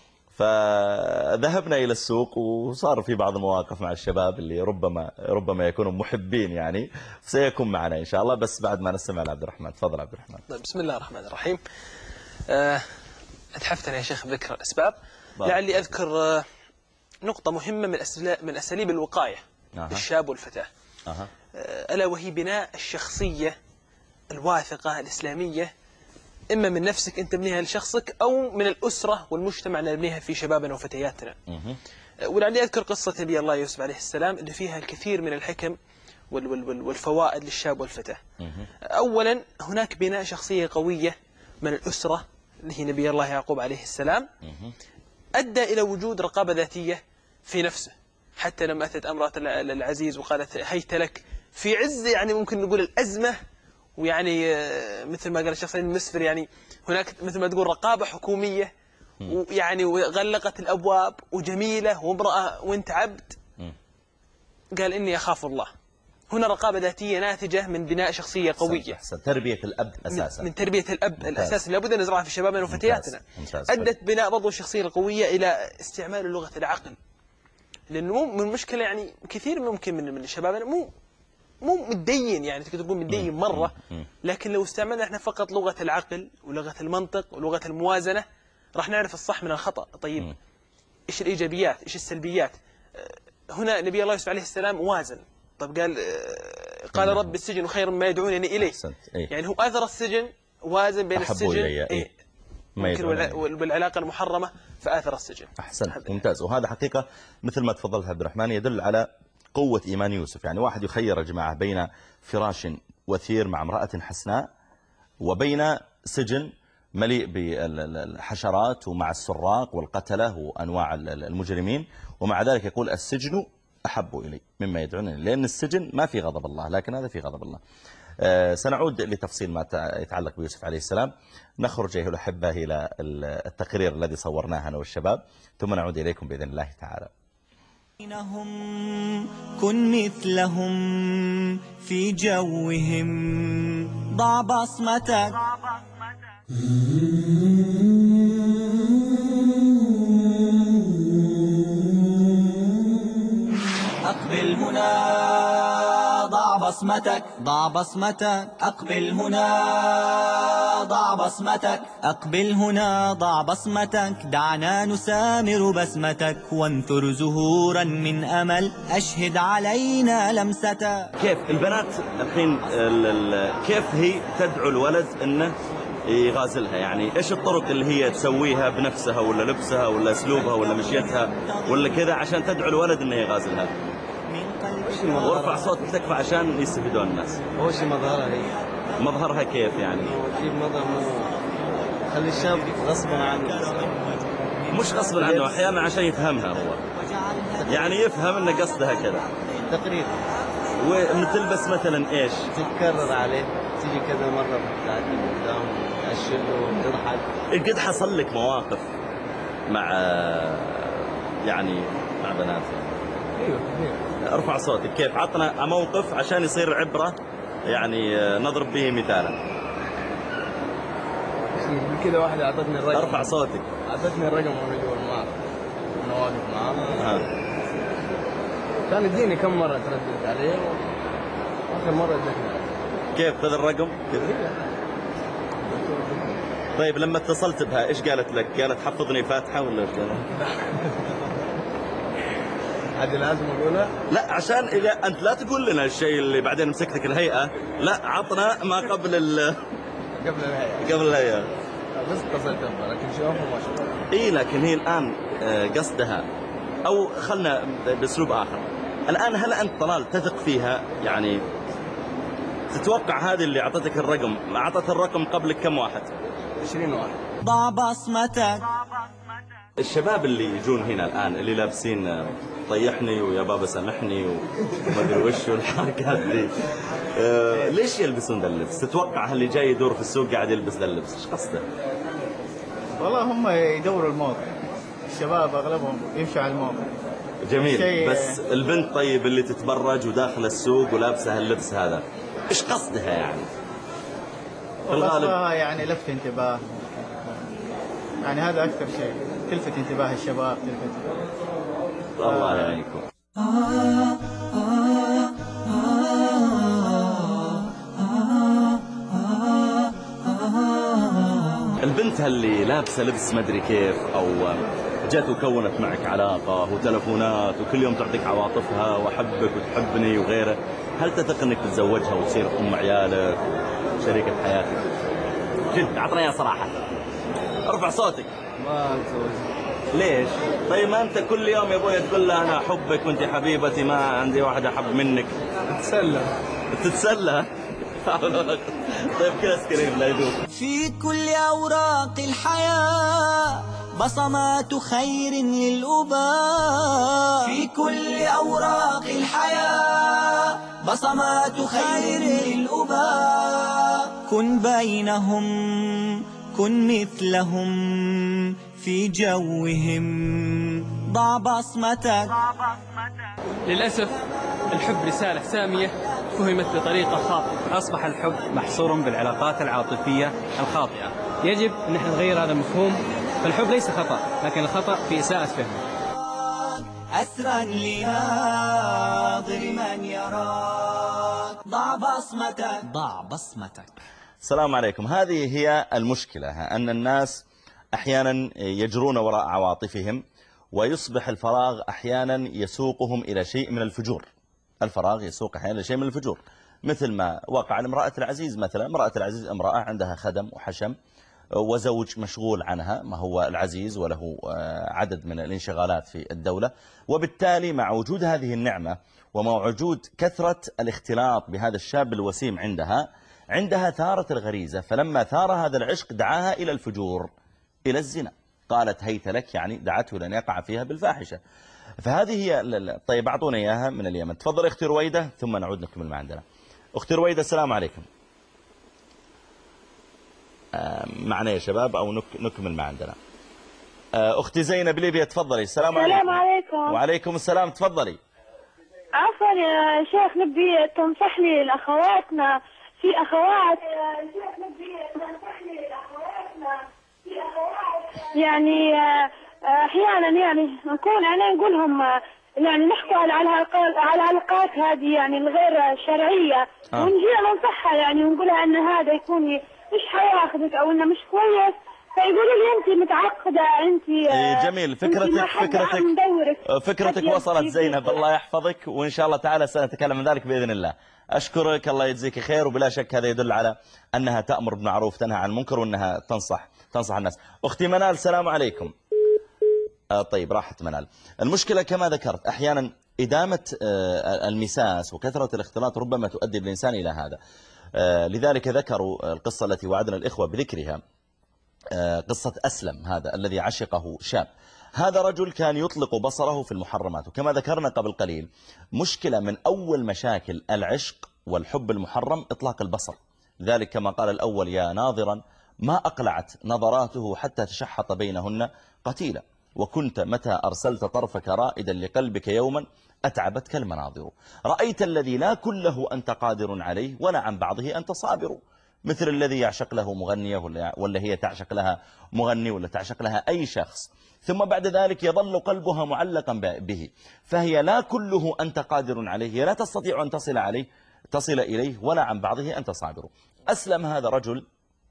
Speaker 1: فذهبنا إلى السوق وصار في بعض المواقف مع الشباب اللي ربما ربما يكونوا محبين يعني، سيكون معنا إن شاء الله، بس بعد ما نستمع لعبد الرحمن. تفضل عبد الرحمن.
Speaker 11: بسم الله الرحمن الرحيم. أه أتحفتنا يا شيخ بذكر الأسباب، لعلي أذكر نقطة مهمة من من أساليب الوقاية للشاب والفتاة، أه. ألا وهي بناء الشخصية الواثقة الإسلامية، إما من نفسك أنت تبنيها لشخصك، أو من الأسرة والمجتمع نبنيها في شبابنا وفتياتنا. ولعلي أذكر قصة نبي الله يوسف عليه السلام اللي فيها الكثير من الحكم والفوائد للشاب والفتاة. أولا هناك بناء شخصية قوية من الأسرة اللي هي نبي الله يعقوب عليه السلام، أدى إلى وجود رقابة ذاتية في نفسه. حتى لما أتت أمرأة العزيز وقالت هيت لك في عز يعني ممكن نقول الأزمة، ويعني مثل ما قال الشخص المسفر، يعني هناك مثل ما تقول رقابة حكومية، ويعني وغلقت الأبواب وجميلة وامرأة وانت عبد، قال إني أخاف الله. هنا رقابة ذاتية ناتجة من بناء شخصية قوية.
Speaker 1: أحسن. تربية الأب أساسا.
Speaker 11: من تربية الأب الأساس لابد أن نزرعها في شبابنا وفتياتنا. أدت بناء برضو الشخصية القوية إلى استعمال لغة العقل، لأنه من المشكلة يعني كثير ممكن من من شبابنا مو مو متدين، يعني تقدر تقول متدين مرة، لكن لو استعملنا احنا فقط لغة العقل ولغة المنطق ولغة الموازنة راح نعرف الصح من الخطأ. طيب ايش الإيجابيات ايش السلبيات؟ هنا نبي الله يوسف عليه السلام وازن. طب قال قال رب السجن خير مما يدعونني إليه، يعني هو أثر السجن، وازن بين السجن إيه؟ ممكن والعلاقة المحرمة فآثر السجن.
Speaker 1: أحسنت، ممتاز. وهذا حقيقة مثل ما تفضلت عبد الرحمن يدل على قوة إيمان يوسف. يعني واحد يخير يا جماعة بين فراش وثير مع امرأة حسناء وبين سجن مليء بالحشرات ومع السراق والقتلة وأنواع المجرمين، ومع ذلك يقول السجن أحب إلي مما يدعونني، لأن السجن ما في غضب الله، لكن هذا في غضب الله. أه سنعود لتفصيل ما يتعلق بيوسف عليه السلام. نخرج أيها الأحبة إلى التقرير الذي صورناه أنا والشباب، ثم نعود إليكم بإذن الله تعالى.
Speaker 2: كن مثلهم في جوهم، ضع بصمتك. أقبل هنا ضع بصمتك، ضع بصمتك. أقبل هنا ضع بصمتك، أقبل هنا ضع بصمتك. دعنا نسامر بسمتك وانثر زهورا من أمل، أشهد علينا لمستك.
Speaker 1: كيف البنات الحين كيف هي تدعو الولد أنه يغازلها؟ يعني إيش الطرق اللي هي تسويها بنفسها ولا لبسها ولا أسلوبها ولا مشيتها ولا كذا عشان تدعو الولد أنه يغازلها؟ وارفع صوتك تكفى عشان يستفيدون الناس.
Speaker 12: أول شيء مظهرها هي.
Speaker 1: مظهرها كيف يعني؟
Speaker 12: تجيب مظهر مو خلي الشاب غصبا عنه،
Speaker 1: مش غصبا عنه، أحيانا عشان يفهمها هو، يعني يفهم أن قصدها كذا
Speaker 12: تقريبا.
Speaker 1: وتلبس مثلا إيش؟
Speaker 12: تتكرر عليه، تيجي كذا مرة بتعدي قدام تأشله وتضحك.
Speaker 1: قد حصل لك مواقف مع يعني مع بنات؟
Speaker 12: ايوه كثير.
Speaker 1: ارفع صوتك. كيف؟ عطنا موقف عشان يصير عبرة، يعني نضرب به مثالا.
Speaker 12: كذا واحدة أعطتني الرقم.
Speaker 1: ارفع صوتك.
Speaker 12: أعطتني الرقم وأنا جوا المعرض، أنا واقف معاه. كان يديني كم مرة ترددت عليه، وآخر مرة ادتني.
Speaker 1: كيف خذ الرقم؟ كذا. طيب لما اتصلت بها ايش قالت لك؟ قالت حفظني فاتحة ولا ايش قالت؟
Speaker 12: عاد لازم اقولها؟
Speaker 1: لا، عشان اذا انت لا تقول لنا الشيء اللي بعدين مسكتك الهيئة، لا عطنا ما قبل ال
Speaker 12: قبل الهيئة.
Speaker 1: قبل الهيئة.
Speaker 12: بس اتصلت بها لكن شوفوا ما شاء الله.
Speaker 1: اي لكن هي الان قصدها، او خلنا باسلوب اخر. الان هل انت طلال تثق فيها؟ يعني تتوقع هذه اللي اعطتك الرقم، اعطت الرقم قبلك كم واحد؟
Speaker 12: عشرين واحد.
Speaker 2: ضع بصمتك.
Speaker 1: الشباب اللي يجون هنا الآن اللي لابسين طيحني ويا بابا سامحني وما ادري وش والحركات دي، آه ليش يلبسون ذا اللبس؟ تتوقع اللي جاي يدور في السوق قاعد يلبس ذا اللبس، ايش قصده؟
Speaker 13: والله هم يدوروا الموضة، الشباب اغلبهم يمشوا على الموضة.
Speaker 1: جميل. بس البنت طيب اللي تتبرج وداخل السوق ولابسه اللبس هذا ايش قصدها يعني؟
Speaker 13: في الغالب يعني لفت انتباه، يعني هذا اكثر شيء تلفت انتباه الشباب، تلفت.
Speaker 1: الله يعينكم. البنت اللي لابسه لبس مدري كيف او جت وكونت معك علاقة وتلفونات وكل يوم تعطيك عواطفها وأحبك وتحبني وغيره، هل تثق أنك تتزوجها وتصير أم عيالك شريكة حياتك؟ جد عطنا يا صراحة، ارفع صوتك.
Speaker 13: ما أتزوجها.
Speaker 1: ليش؟ طيب ما أنت كل يوم يا أبوي تقول لها أنا أحبك وأنت حبيبتي، ما عندي واحد أحب منك.
Speaker 13: تتسلى.
Speaker 1: تتسلى؟ طيب كذا سكرين لا يدوب.
Speaker 2: في كل أوراق الحياة بصمات خير للأباء، في كل أوراق الحياة بصمات خير للأباء. كن بينهم كن مثلهم في جوهم، ضع بصمتك.
Speaker 14: للأسف الحب رسالة سامية فهمت بطريقة خاطئة.
Speaker 15: أصبح الحب محصورا بالعلاقات العاطفية الخاطئة. يجب أن نحن نغير هذا المفهوم، فالحب ليس خطأ، لكن الخطأ في إساءة فهمه.
Speaker 2: أسرا لناظر من يراك، ضع بصمتك ضع بصمتك.
Speaker 1: السلام عليكم. هذه هي المشكلة، أن الناس أحيانا يجرون وراء عواطفهم، ويصبح الفراغ أحيانا يسوقهم إلى شيء من الفجور. الفراغ يسوق أحيانا إلى شيء من الفجور، مثل ما وقع لامرأة العزيز مثلا. امرأة العزيز امرأة عندها خدم وحشم وزوج مشغول عنها، ما هو العزيز وله عدد من الانشغالات في الدولة، وبالتالي مع وجود هذه النعمة ومع وجود كثرة الاختلاط بهذا الشاب الوسيم عندها عندها ثارة الغريزة، فلما ثار هذا العشق دعاها إلى الفجور، إلى الزنا. قالت هيت لك، يعني دعته لأن يقع فيها بالفاحشة. فهذه هي. طيب أعطونا إياها من اليمن. تفضل أختي رويدة ثم نعود نكمل ما عندنا. أختي رويدة السلام عليكم. معنا يا شباب أو نكمل ما عندنا. أختي زينب ليبيا تفضلي. السلام عليكم.
Speaker 16: السلام عليكم.
Speaker 1: وعليكم السلام تفضلي.
Speaker 16: عفوا يا شيخ، نبي تنصح لي لأخواتنا، في أخوات يعني أحيانا يعني نكون أنا نقول لهم يعني نحكوا على على العلاقات هذه يعني الغير شرعية، آه. ونجي ننصحها يعني ونقولها أن هذا يكون مش حياخذك أو إنه مش كويس، فيقولوا لي أنت متعقدة، أنت
Speaker 1: إيه جميل. فكرتك فكرتك فكرتك وصلت زينب، الله يحفظك، وإن شاء الله تعالى سنتكلم عن ذلك بإذن الله. أشكرك، الله يجزيك خير، وبلا شك هذا يدل على أنها تأمر بالمعروف تنهى عن المنكر وأنها تنصح تنصح الناس. أختي منال السلام عليكم. آه طيب راحت منال. المشكلة كما ذكرت أحيانا إدامة آه المساس وكثرة الاختلاط ربما تؤدي بالإنسان إلى هذا. آه لذلك ذكروا القصة التي وعدنا الإخوة بذكرها، آه قصة أسلم هذا الذي عشقه شاب. هذا رجل كان يطلق بصره في المحرمات، وكما ذكرنا قبل قليل مشكلة من أول مشاكل العشق والحب المحرم إطلاق البصر. لذلك كما قال الأول يا ناظرا ما أقلعت نظراته حتى تشحط بينهن قتيلا، وكنت متى أرسلت طرفك رائدا لقلبك يوما أتعبتك المناظر. رأيت الذي لا كله أنت قادر عليه ولا عن بعضه أنت صابر، مثل الذي يعشق له مغنية ولا هي تعشق لها مغني ولا تعشق لها أي شخص، ثم بعد ذلك يظل قلبها معلقا به، فهي لا كله أنت قادر عليه، هي لا تستطيع أن تصل عليه تصل إليه ولا عن بعضه أنت صابر. أسلم هذا رجل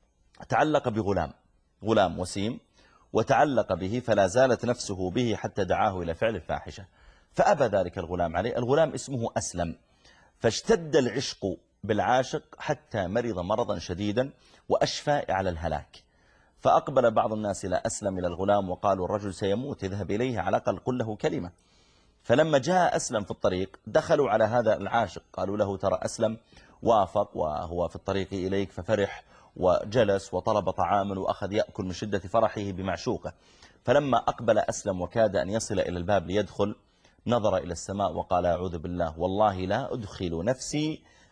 Speaker 1: تعلق بغلام غلام وسيم، وتعلق به فلا زالت نفسه به حتى دعاه إلى فعل الفاحشة، فأبى ذلك الغلام عليه. الغلام اسمه أسلم، فاشتد العشق بالعاشق حتى مرض مرضا شديدا وأشفى على الهلاك. فأقبل بعض الناس إلى أسلم إلى الغلام وقالوا الرجل سيموت، اذهب إليه على الأقل قل له كلمة. فلما جاء أسلم في الطريق دخلوا على هذا العاشق قالوا له ترى أسلم وافق وهو في الطريق إليك، ففرح وجلس وطلب طعاما وأخذ يأكل من شدة فرحه بمعشوقه. فلما أقبل أسلم وكاد أن يصل إلى الباب ليدخل نظر إلى السماء وقال أعوذ بالله والله لا أدخل نفسي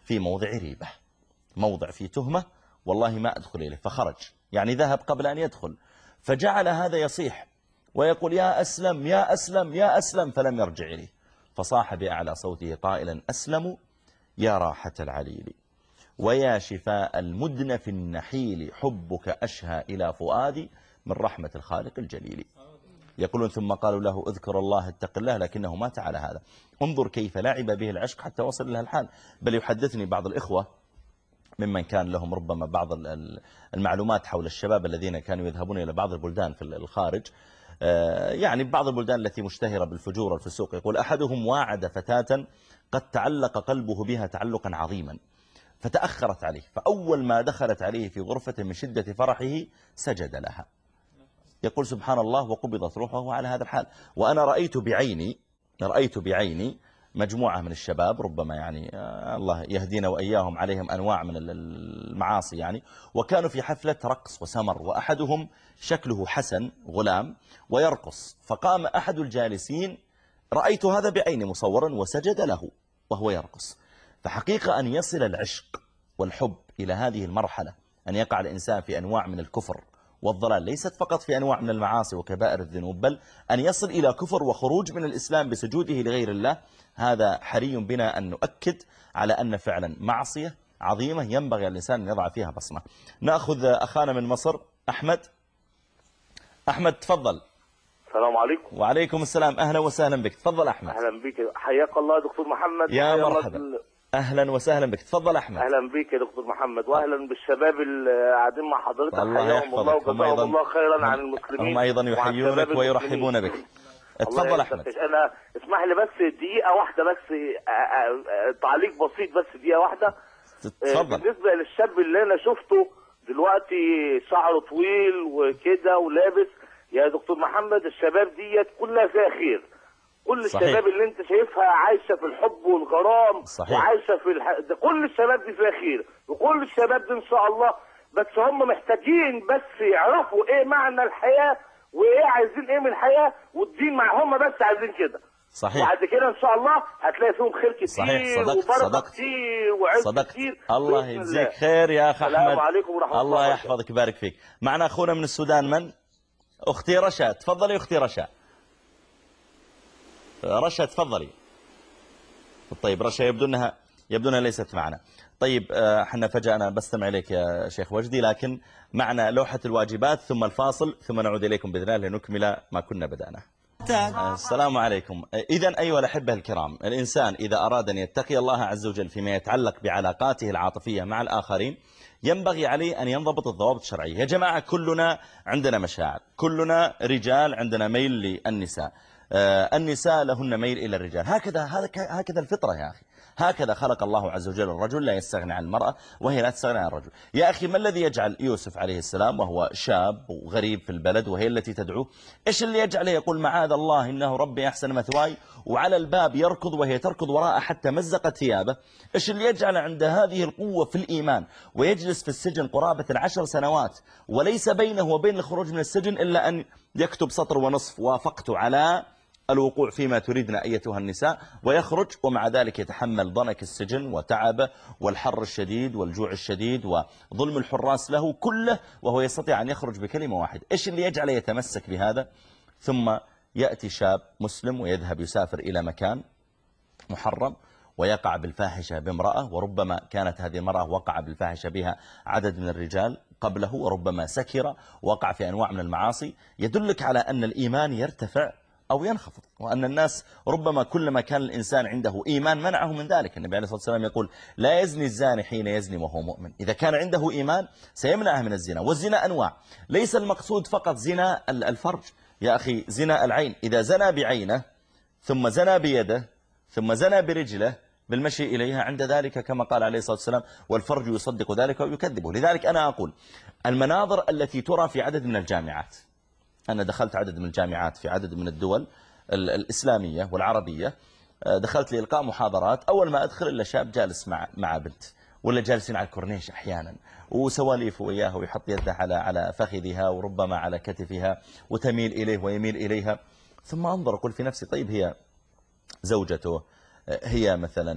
Speaker 1: في موضع ريبة، موضع فيه تهمة والله ما أدخل إليه، فخرج يعني ذهب قبل أن يدخل، فجعل هذا يصيح ويقول يا أسلم يا أسلم يا أسلم، فلم يرجع إليه، فصاح بأعلى صوته قائلا أسلم يا راحة العليل ويا شفاء المدن في النحيل، حبك أشهى إلى فؤادي من رحمة الخالق الجليل. يقولون ثم قالوا له اذكر الله اتق الله، لكنه مات على هذا. انظر كيف لعب به العشق حتى وصل له الحال. بل يحدثني بعض الإخوة ممن كان لهم ربما بعض المعلومات حول الشباب الذين كانوا يذهبون إلى بعض البلدان في الخارج، يعني بعض البلدان التي مشتهرة بالفجور والفسوق، يقول أحدهم واعد فتاة قد تعلق قلبه بها تعلقا عظيما، فتأخرت عليه، فأول ما دخلت عليه في غرفة من شدة فرحه سجد لها. يقول سبحان الله وقبضت روحه على هذا الحال. وأنا رأيت بعيني رأيت بعيني مجموعة من الشباب ربما يعني الله يهدينا وإياهم، عليهم أنواع من المعاصي يعني، وكانوا في حفلة رقص وسمر، وأحدهم شكله حسن غلام ويرقص، فقام أحد الجالسين، رأيت هذا بعيني مصورا، وسجد له وهو يرقص. فحقيقة أن يصل العشق والحب إلى هذه المرحلة، أن يقع الإنسان في أنواع من الكفر والضلال، ليست فقط في أنواع من المعاصي وكبائر الذنوب، بل أن يصل إلى كفر وخروج من الإسلام بسجوده لغير الله، هذا حري بنا أن نؤكد على أن فعلا معصية عظيمة ينبغي الإنسان أن يضع فيها بصمة. نأخذ أخانا من مصر أحمد. أحمد تفضل.
Speaker 17: السلام عليكم.
Speaker 1: وعليكم السلام، أهلا وسهلا بك، تفضل أحمد.
Speaker 17: أهلا بك، حياك الله دكتور محمد.
Speaker 1: يا مرحبا، أهلا وسهلا بك، تفضل أحمد.
Speaker 17: أهلا بك يا دكتور محمد، وأهلا بالشباب اللي قاعدين مع حضرتك،
Speaker 1: الله يحفظك،
Speaker 17: هم أيضا الله خيرا عن المسلمين،
Speaker 1: هم أيضا يحيونك ويرحبون بك. تفضل أحمد.
Speaker 17: أنا اسمح لي بس دقيقة واحدة، بس تعليق بسيط، بس دقيقة واحدة.
Speaker 1: تفضل.
Speaker 17: بالنسبة للشاب اللي أنا شفته دلوقتي شعره طويل وكده ولابس، يا دكتور محمد الشباب ديت كلها فيها خير، كل
Speaker 1: صحيح.
Speaker 17: الشباب اللي انت شايفها عايشه في الحب والغرام،
Speaker 1: صحيح.
Speaker 17: وعايشه في الح... ده كل الشباب دي فيها خير، وكل الشباب دي ان شاء الله، بس هم محتاجين بس يعرفوا ايه معنى الحياه، وايه عايزين ايه من الحياه، والدين معهم بس عايزين كده.
Speaker 1: صحيح.
Speaker 17: وبعد كده ان شاء الله هتلاقي فيهم خير كتير.
Speaker 1: صحيح. صدقت.
Speaker 17: وبركه
Speaker 1: صدقت.
Speaker 17: كتير وعز
Speaker 1: صدقت.
Speaker 17: كتير.
Speaker 1: الله يجزيك خير يا اخ احمد.
Speaker 17: السلام عليكم ورحمه الله.
Speaker 1: الله يحفظك ويبارك فيك. معنا اخونا من السودان من؟ اختي رشا، تفضلي اختي رشا. رشا تفضلي. طيب رشا يبدو انها يبدو انها ليست معنا. طيب احنا فجأة انا بستمع اليك يا شيخ وجدي، لكن معنا لوحة الواجبات ثم الفاصل، ثم نعود اليكم باذن الله لنكمل ما كنا بدأنا. السلام عليكم. إذن أيها الأحبة الكرام، الإنسان إذا أراد أن يتقي الله عز وجل فيما يتعلق بعلاقاته العاطفية مع الآخرين، ينبغي عليه أن ينضبط الضوابط الشرعية. يا جماعة كلنا عندنا مشاعر، كلنا رجال عندنا ميل للنساء، آه النساء لهن ميل إلى الرجال، هكذا هكذا الفطرة يا أخي، هكذا خلق الله عز وجل الرجل، لا يستغني عن المرأة وهي لا تستغني عن الرجل. يا أخي ما الذي يجعل يوسف عليه السلام وهو شاب وغريب في البلد وهي التي تدعوه، إيش اللي يجعله يقول معاذ الله إنه ربي أحسن مثواي، وعلى الباب يركض وهي تركض وراءه حتى مزقت ثيابه؟ إيش اللي يجعل عند هذه القوة في الإيمان ويجلس في السجن قرابة العشر سنوات وليس بينه وبين الخروج من السجن إلا أن يكتب سطر ونصف وافقت على الوقوع فيما تريدن أيتها النساء، ويخرج ومع ذلك يتحمل ضنك السجن وتعبه والحر الشديد والجوع الشديد وظلم الحراس له كله، وهو يستطيع أن يخرج بكلمة واحدة. إيش اللي يجعله يتمسك بهذا؟ ثم يأتي شاب مسلم ويذهب يسافر إلى مكان محرم ويقع بالفاحشة بامرأة، وربما كانت هذه المرأة وقع بالفاحشة بها عدد من الرجال قبله، وربما سكر وقع في أنواع من المعاصي، يدلك على أن الإيمان يرتفع أو ينخفض، وأن الناس ربما كلما كان الإنسان عنده إيمان منعه من ذلك. النبي عليه الصلاة والسلام يقول لا يزني الزاني حين يزني وهو مؤمن، إذا كان عنده إيمان سيمنعه من الزنا. والزنا أنواع، ليس المقصود فقط زنا الفرج يا أخي، زنا العين، إذا زنى بعينه ثم زنى بيده ثم زنى برجله بالمشي إليها، عند ذلك كما قال عليه الصلاة والسلام والفرج يصدق ذلك ويكذبه. لذلك أنا أقول المناظر التي ترى في عدد من الجامعات، أنا دخلت عدد من الجامعات في عدد من الدول الإسلامية والعربية، دخلت لإلقاء محاضرات، أول ما أدخل إلا شاب جالس مع مع بنت، ولا جالسين على الكورنيش أحيانا وسواليف وياها، ويحط يده على على فخذها وربما على كتفها وتميل إليه ويميل إليها. ثم أنظر أقول في نفسي طيب هي زوجته، هي مثلا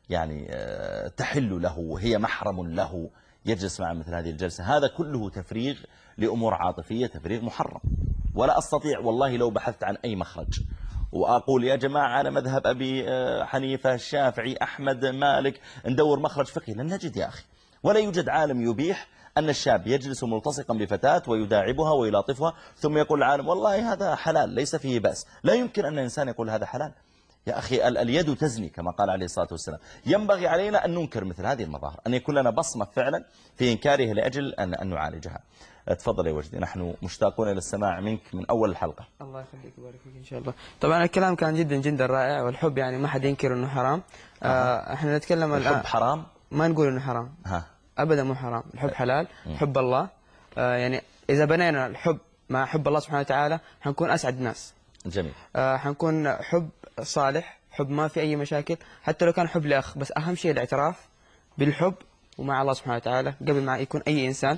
Speaker 1: يعني تحل له وهي محرم له يجلس مع مثل هذه الجلسة. هذا كله تفريغ لأمور عاطفية، تفريغ محرم. ولا أستطيع والله لو بحثت عن أي مخرج وأقول يا جماعة على مذهب أبي حنيفة الشافعي أحمد مالك ندور مخرج فقهي، لن نجد يا أخي. ولا يوجد عالم يبيح أن الشاب يجلس ملتصقا بفتاة ويداعبها ويلاطفها ثم يقول العالم والله هذا حلال ليس فيه بأس. لا يمكن أن الإنسان يقول هذا حلال يا أخي. اليد تزني كما قال عليه الصلاة والسلام. ينبغي علينا أن ننكر مثل هذه المظاهر، أن يكون لنا بصمة فعلا في إنكاره لأجل أن, أن نعالجها. تفضل يا وجدي، نحن مشتاقون إلى السماع منك من أول الحلقة.
Speaker 18: الله يخليك ويبارك فيك إن شاء الله. طبعا الكلام كان جدا جدا رائع، والحب يعني ما حد ينكر إنه حرام. آه احنا نتكلم الآن
Speaker 1: الحب حرام؟
Speaker 18: ما نقول إنه حرام.
Speaker 1: ها.
Speaker 18: أبدا مو حرام، الحب حلال، حب الله. آه يعني إذا بنينا الحب مع حب الله سبحانه وتعالى حنكون أسعد الناس.
Speaker 1: جميل.
Speaker 18: آه حنكون حب صالح، حب ما في أي مشاكل، حتى لو كان حب لأخ، بس أهم شيء الاعتراف بالحب ومع الله سبحانه وتعالى قبل ما يكون أي إنسان.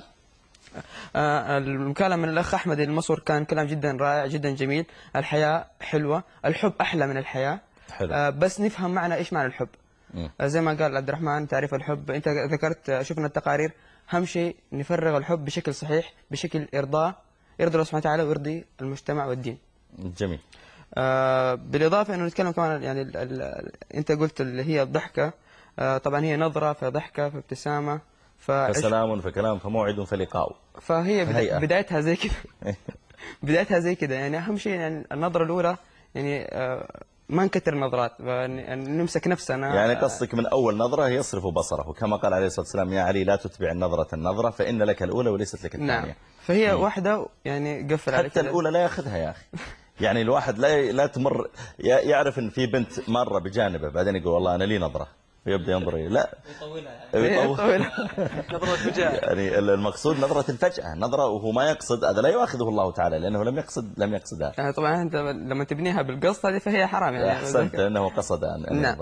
Speaker 18: آه المكالمة من الأخ أحمد المصور كان كلام جدا رائع جدا جميل. الحياة حلوة، الحب أحلى من الحياة.
Speaker 1: حلو.
Speaker 18: آه بس نفهم معنى إيش معنى الحب. آه زي ما قال عبد الرحمن تعريف الحب، أنت ذكرت شفنا التقارير. أهم شيء نفرغ الحب بشكل صحيح، بشكل إرضاء يرضي الله سبحانه وتعالى ويرضي المجتمع والدين.
Speaker 1: جميل.
Speaker 18: آه بالإضافة أنه نتكلم كمان يعني ال ال أنت قلت اللي هي الضحكة. آه طبعا هي نظرة فضحكة فابتسامة
Speaker 1: فسلام فكلام فموعد فلقاء.
Speaker 18: فهي بدا بدايتها زي كده. بدايتها زي كده يعني. أهم شيء يعني النظرة الأولى يعني آه ما نكتر النظرات، نمسك نفسنا.
Speaker 1: يعني قصدك من أول نظرة يصرف بصره، وكما قال عليه الصلاة والسلام يا علي لا تتبع النظرة النظرة فإن لك الأولى وليست لك الثانية.
Speaker 18: نعم. فهي مم. واحدة يعني قفل عليك
Speaker 1: حتى الأولى لا يأخذها يا أخي. يعني الواحد لا لا تمر يعرف إن في بنت مرة بجانبه بعدين يقول والله أنا لي نظرة ويبدأ ينظر لا
Speaker 11: يطولها
Speaker 1: يعني
Speaker 11: يطولها نظرة فجأة.
Speaker 1: يعني المقصود نظرة الفجأة، نظرة وهو ما يقصد، هذا لا يؤاخذه الله تعالى لأنه لم يقصد لم يقصدها.
Speaker 18: يعني طبعا أنت لما تبنيها بالقصد هذه فهي حرام يعني.
Speaker 1: أحسنت لأنه قصد أن
Speaker 18: نعم.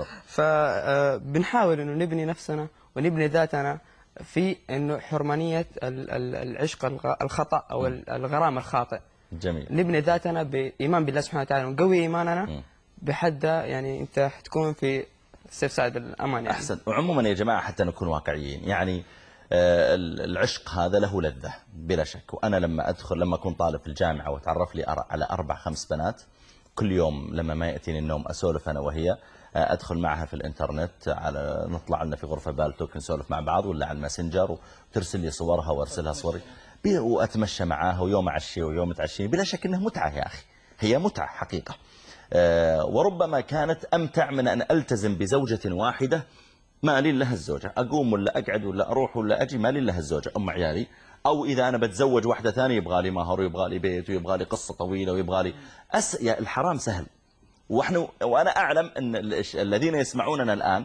Speaker 18: فبنحاول إنه نبني نفسنا ونبني ذاتنا في إنه حرمانية العشق الخطأ أو الغرام الخاطئ.
Speaker 1: جميل.
Speaker 18: نبني ذاتنا بإيمان بالله سبحانه وتعالى ونقوي إيماننا بحد يعني أنت حتكون في سيف سعد الأمان يعني.
Speaker 1: أحسن. وعموما يا جماعة حتى نكون واقعيين يعني آه العشق هذا له لذة بلا شك. وأنا لما أدخل لما أكون طالب في الجامعة وأتعرف لي على أربع خمس بنات كل يوم لما ما يأتيني النوم أسولف أنا وهي، آه أدخل معها في الإنترنت، على نطلع لنا في غرفة بالتوك نسولف مع بعض ولا على الماسنجر وترسل لي صورها وأرسلها صوري وأتمشى معاها ويوم أعشي ويوم تعشيني. بلا شك أنها متعة يا أخي، هي متعة حقيقة. أه وربما كانت أمتع من أن ألتزم بزوجة واحدة ما لي لها الزوجة، أقوم ولا أقعد ولا أروح ولا أجي ما لي لها الزوجة أم عيالي. أو إذا أنا بتزوج واحدة ثانية يبغى لي مهر ويبغى لي بيت ويبغى لي قصة طويلة ويبغى لي أس... يا الحرام سهل. وإحنا وأنا أعلم أن الذين يسمعوننا الآن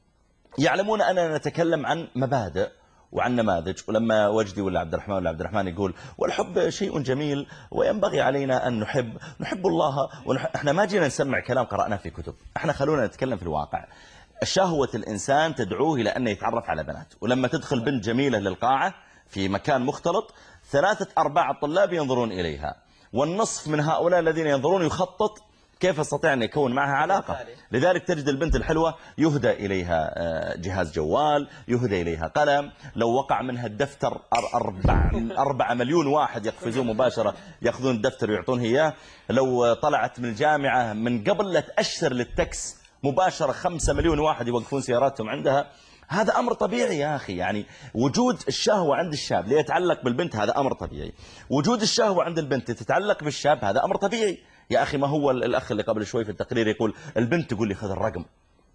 Speaker 1: يعلمون أننا نتكلم عن مبادئ وعن نماذج. ولما وجدي ولا عبد الرحمن ولا عبد الرحمن يقول والحب شيء جميل وينبغي علينا أن نحب نحب الله ونح... احنا ما جينا نسمع كلام قرأناه في كتب، احنا خلونا نتكلم في الواقع. شهوة الإنسان تدعوه إلى أن يتعرف على بنات، ولما تدخل بنت جميلة للقاعة في مكان مختلط ثلاثة أرباع الطلاب ينظرون إليها، والنصف من هؤلاء الذين ينظرون يخطط كيف استطيع أن يكون معها علاقة. لذلك تجد البنت الحلوة يهدى إليها جهاز جوال، يهدى إليها قلم، لو وقع منها الدفتر أربع, أربع مليون واحد يقفزون مباشرة يأخذون الدفتر ويعطون إياه. لو طلعت من الجامعة من قبل لا تأشر للتكس مباشرة خمسة مليون واحد يوقفون سياراتهم عندها. هذا أمر طبيعي يا أخي. يعني وجود الشهوة عند الشاب ليتعلق بالبنت هذا أمر طبيعي، وجود الشهوة عند البنت تتعلق بالشاب هذا أمر طبيعي. يا أخي ما هو الأخ اللي قبل شوي في التقرير يقول البنت تقول لي خذ الرقم،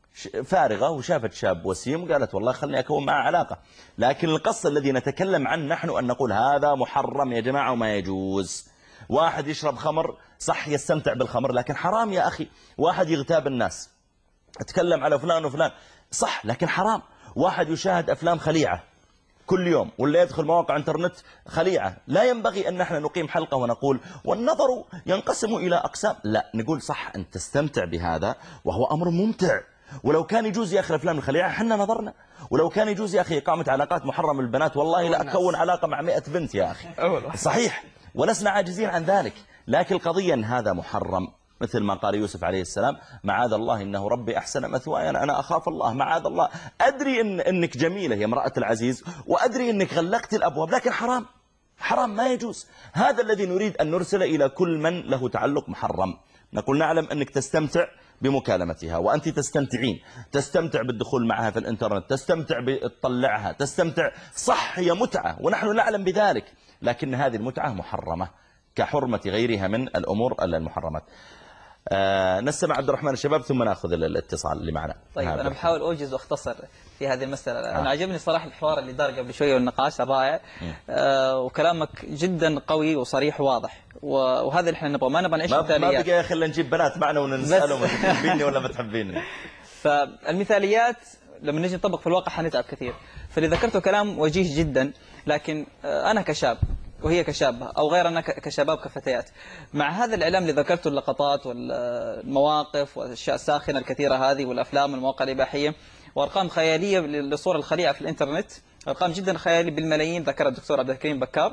Speaker 1: فارغة وشافت شاب وسيم قالت والله خلني أكون معه علاقة. لكن القصة الذي نتكلم عنه نحن أن نقول هذا محرم يا جماعة وما يجوز. واحد يشرب خمر صح يستمتع بالخمر لكن حرام يا أخي. واحد يغتاب الناس اتكلم على فلان وفلان صح لكن حرام. واحد يشاهد أفلام خليعة كل يوم ولا يدخل مواقع انترنت خليعة. لا ينبغي أن نحن نقيم حلقة ونقول والنظر ينقسم إلى أقسام، لا نقول صح أن تستمتع بهذا وهو أمر ممتع. ولو كان يجوز يا أخي الأفلام الخليعة حنا نظرنا، ولو كان يجوز يا أخي إقامة علاقات محرمة البنات والله لا أكون علاقة مع مئة بنت يا أخي صحيح ولسنا عاجزين عن ذلك. لكن القضية أن هذا محرم مثل ما قال يوسف عليه السلام معاذ الله إنه ربي أحسن مثواي، أنا أخاف الله معاذ الله، أدري إن إنك جميلة يا امرأة العزيز، وأدري إنك غلقت الأبواب، لكن حرام حرام ما يجوز. هذا الذي نريد أن نرسل إلى كل من له تعلق محرم. نقول نعلم أنك تستمتع بمكالمتها وأنت تستمتعين، تستمتع بالدخول معها في الإنترنت، تستمتع بتطلعها، تستمتع، صح هي متعة ونحن نعلم بذلك، لكن هذه المتعة محرمة كحرمة غيرها من الأمور المحرمات. آه نستمع عبد الرحمن الشباب ثم نأخذ الاتصال اللي معنا.
Speaker 4: طيب أنا بحاول أوجز واختصر في هذه المسألة. آه. أنا عجبني صراحة الحوار اللي دار قبل شوية والنقاش الرائع، آه وكلامك جدا قوي وصريح وواضح، وهذا اللي احنا نبغى، ما نبغى نعيش مثاليات.
Speaker 1: ما بقى يا أخي نجيب بنات معنا ونسألهم تحبيني ولا ما تحبيني.
Speaker 4: فالمثاليات لما نجي نطبق في الواقع حنتعب كثير. فاللي ذكرته كلام وجيه جدا، لكن آه أنا كشاب وهي كشابة أو غيرنا كشباب كفتيات، مع هذا الإعلام اللي ذكرته، اللقطات والمواقف والأشياء الساخنة الكثيرة هذه والأفلام والمواقع الإباحية وأرقام خيالية للصورة الخليعة في الإنترنت، أرقام جدا خيالية بالملايين ذكرها الدكتور عبد الكريم بكار.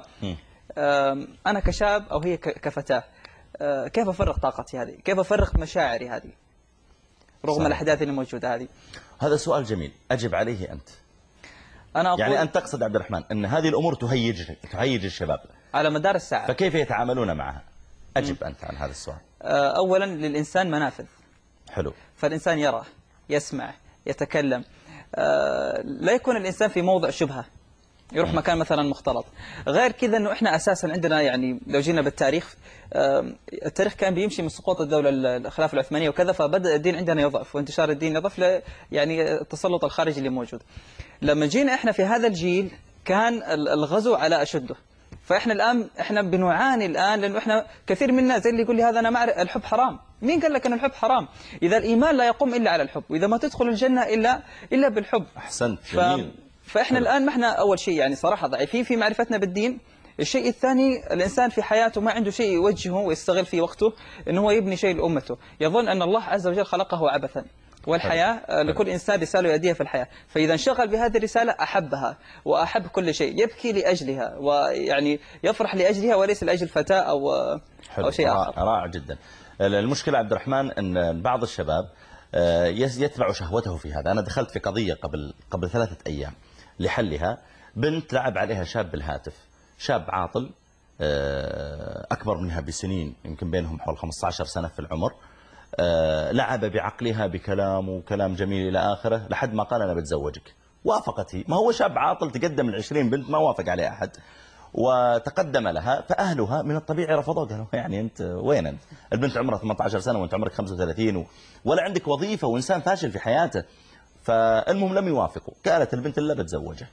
Speaker 4: أنا كشاب أو هي كفتاة كيف أفرغ طاقتي هذه؟ كيف أفرغ مشاعري هذه رغم صحيح. الأحداث اللي موجودة هذه؟
Speaker 1: هذا سؤال جميل، أجب عليه أنت. أنا أقول يعني أنت تقصد عبد الرحمن أن هذه الأمور تهيج تهيج الشباب
Speaker 4: على مدار الساعة،
Speaker 1: فكيف يتعاملون معها؟ أجب م. أنت عن هذا السؤال.
Speaker 4: أولا للإنسان منافذ.
Speaker 1: حلو.
Speaker 4: فالإنسان يرى، يسمع، يتكلم، لا يكون الإنسان في موضع شبهة يروح م. مكان مثلا مختلط. غير كذا أنه إحنا أساسا عندنا، يعني لو جينا بالتاريخ، التاريخ كان بيمشي من سقوط الدولة الخلافة العثمانية وكذا، فبدأ الدين عندنا يضعف وانتشار الدين يضعف، يعني التسلط الخارجي اللي موجود. لما جينا إحنا في هذا الجيل كان الغزو على أشده، فإحنا الآن إحنا بنعاني الآن، لأنه إحنا كثير منا زي اللي يقول لي هذا أنا معرف الحب حرام. مين قال لك أن الحب حرام؟ إذا الإيمان لا يقوم إلا على الحب، وإذا ما تدخل الجنة إلا إلا بالحب.
Speaker 1: أحسنت، جميل.
Speaker 4: ف... فإحنا حلو. الآن ما إحنا أول شيء يعني صراحة ضعيفين في معرفتنا بالدين. الشيء الثاني، الإنسان في حياته ما عنده شيء يوجهه ويستغل في وقته إنه هو يبني شيء لأمته، يظن أن الله عز وجل خلقه عبثا، والحياة لكل إنسان رسالة يؤديها في الحياة، فإذا انشغل بهذه الرسالة أحبها وأحب كل شيء، يبكي لأجلها ويعني يفرح لأجلها وليس لأجل فتاة أو, أو شيء آخر.
Speaker 1: رائع جدا. المشكلة عبد الرحمن أن بعض الشباب يتبع شهوته في هذا. أنا دخلت في قضية قبل قبل ثلاثة أيام لحلها. بنت لعب عليها شاب بالهاتف، شاب عاطل أكبر منها بسنين، يمكن بينهم حول خمسة عشر سنة في العمر. لعب بعقلها بكلام وكلام جميل إلى آخره، لحد ما قال أنا بتزوجك. وافقت هي، ما هو شاب عاطل تقدم العشرين بنت ما وافق عليه أحد، وتقدم لها، فأهلها من الطبيعي رفضوا، قالوا يعني أنت وين أنت؟ البنت عمرها ثمانية عشر سنة وأنت عمرك خمسة وثلاثين و... ولا عندك وظيفة وإنسان فاشل في حياته. فالمهم لم يوافقوا، قالت البنت اللي بتزوجه.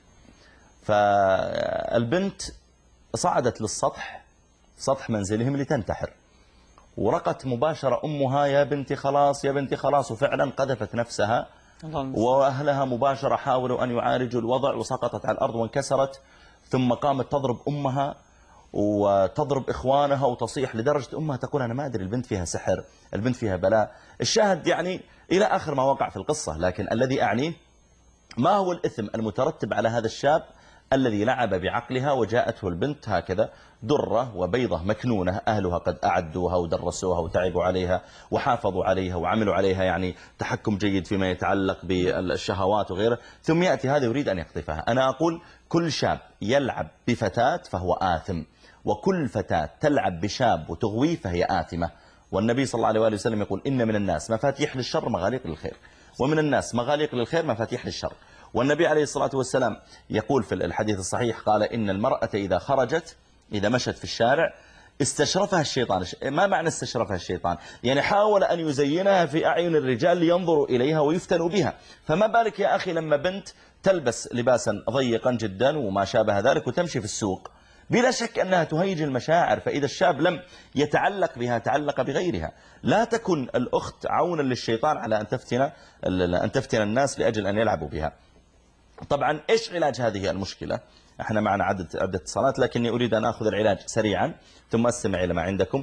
Speaker 1: فالبنت صعدت للسطح، سطح منزلهم لتنتحر، ورقت مباشرة أمها يا بنتي خلاص يا بنتي خلاص، وفعلا قذفت نفسها، وأهلها مباشرة حاولوا أن يعالجوا الوضع، وسقطت على الأرض وانكسرت، ثم قامت تضرب أمها وتضرب إخوانها وتصيح، لدرجة أمها تقول أنا ما أدري البنت فيها سحر، البنت فيها بلاء. الشاهد يعني إلى آخر ما وقع في القصة. لكن الذي أعنيه ما هو الإثم المترتب على هذا الشاب الذي لعب بعقلها وجاءته البنت هكذا درة وبيضة مكنونة، أهلها قد أعدوها ودرسوها وتعبوا عليها وحافظوا عليها وعملوا عليها يعني تحكم جيد فيما يتعلق بالشهوات وغيره، ثم يأتي هذا يريد أن يقذفها. أنا أقول كل شاب يلعب بفتاة فهو آثم، وكل فتاة تلعب بشاب وتغويه فهي آثمة. والنبي صلى الله عليه وآله وسلم يقول إن من الناس مفاتيح للشر مغاليق للخير، ومن الناس مغاليق للخير مفاتيح للشر. والنبي عليه الصلاة والسلام يقول في الحديث الصحيح، قال إن المرأة إذا خرجت، إذا مشت في الشارع استشرفها الشيطان. ما معنى استشرفها الشيطان؟ يعني حاول أن يزينها في أعين الرجال لينظروا إليها ويفتنوا بها. فما بالك يا أخي لما بنت تلبس لباسا ضيقا جدا وما شابه ذلك وتمشي في السوق، بلا شك أنها تهيج المشاعر. فإذا الشاب لم يتعلق بها تعلق بغيرها. لا تكن الأخت عونا للشيطان على أن تفتن أن تفتن الناس لأجل أن يلعبوا بها. طبعا إيش علاج هذه المشكلة؟ احنا معنا عدد عدة اتصالات، لكني أريد أن أخذ العلاج سريعا ثم أستمع إلى ما عندكم.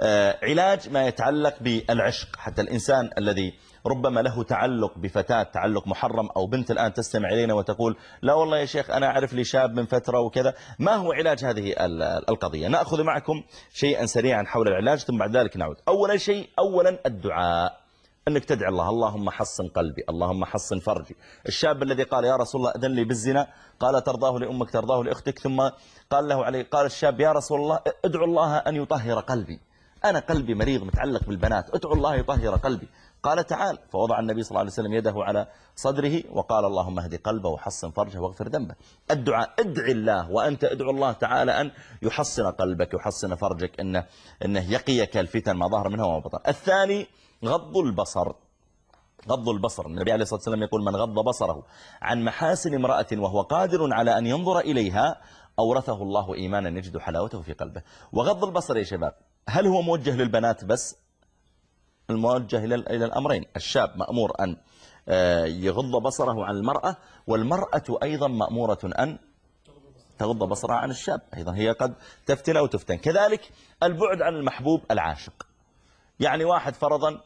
Speaker 1: علاج ما يتعلق بالعشق. حتى الإنسان الذي ربما له تعلق بفتاة تعلق محرم، أو بنت الآن تستمع إلينا وتقول لا والله يا شيخ أنا أعرف لي شاب من فترة وكذا، ما هو علاج هذه القضية؟ نأخذ معكم شيئا سريعا حول العلاج ثم بعد ذلك نعود. أولا شيء أولا الدعاء، أنك تدعي الله اللهم حصن قلبي، اللهم حصن فرجي. الشاب الذي قال يا رسول الله أذن لي بالزنا، قال ترضاه لأمك ترضاه لأختك، ثم قال له عليه قال الشاب يا رسول الله ادعو الله أن يطهر قلبي، أنا قلبي مريض متعلق بالبنات، ادعو الله يطهر قلبي. قال تعال، فوضع النبي صلى الله عليه وسلم يده على صدره وقال اللهم اهدي قلبه وحصن فرجه واغفر ذنبه. الدعاء، ادعي الله وأنت ادعو الله تعالى أن يحصن قلبك يحصن فرجك، إنه, إنه يقيك الفتن ما ظهر منها وما بطن. الثاني غض البصر، غض البصر. النبي عليه الصلاة والسلام يقول من غض بصره عن محاسن امرأة وهو قادر على أن ينظر إليها أورثه الله إيمانا يجد حلاوته في قلبه. وغض البصر يا شباب هل هو موجه للبنات بس؟ الموجه إلى الأمرين. الشاب مأمور أن يغض بصره عن المرأة، والمرأة أيضا مأمورة أن تغض بصرها عن الشاب، أيضا هي قد تفتن أو تفتن. كذلك البعد عن المحبوب العاشق، يعني واحد فرضا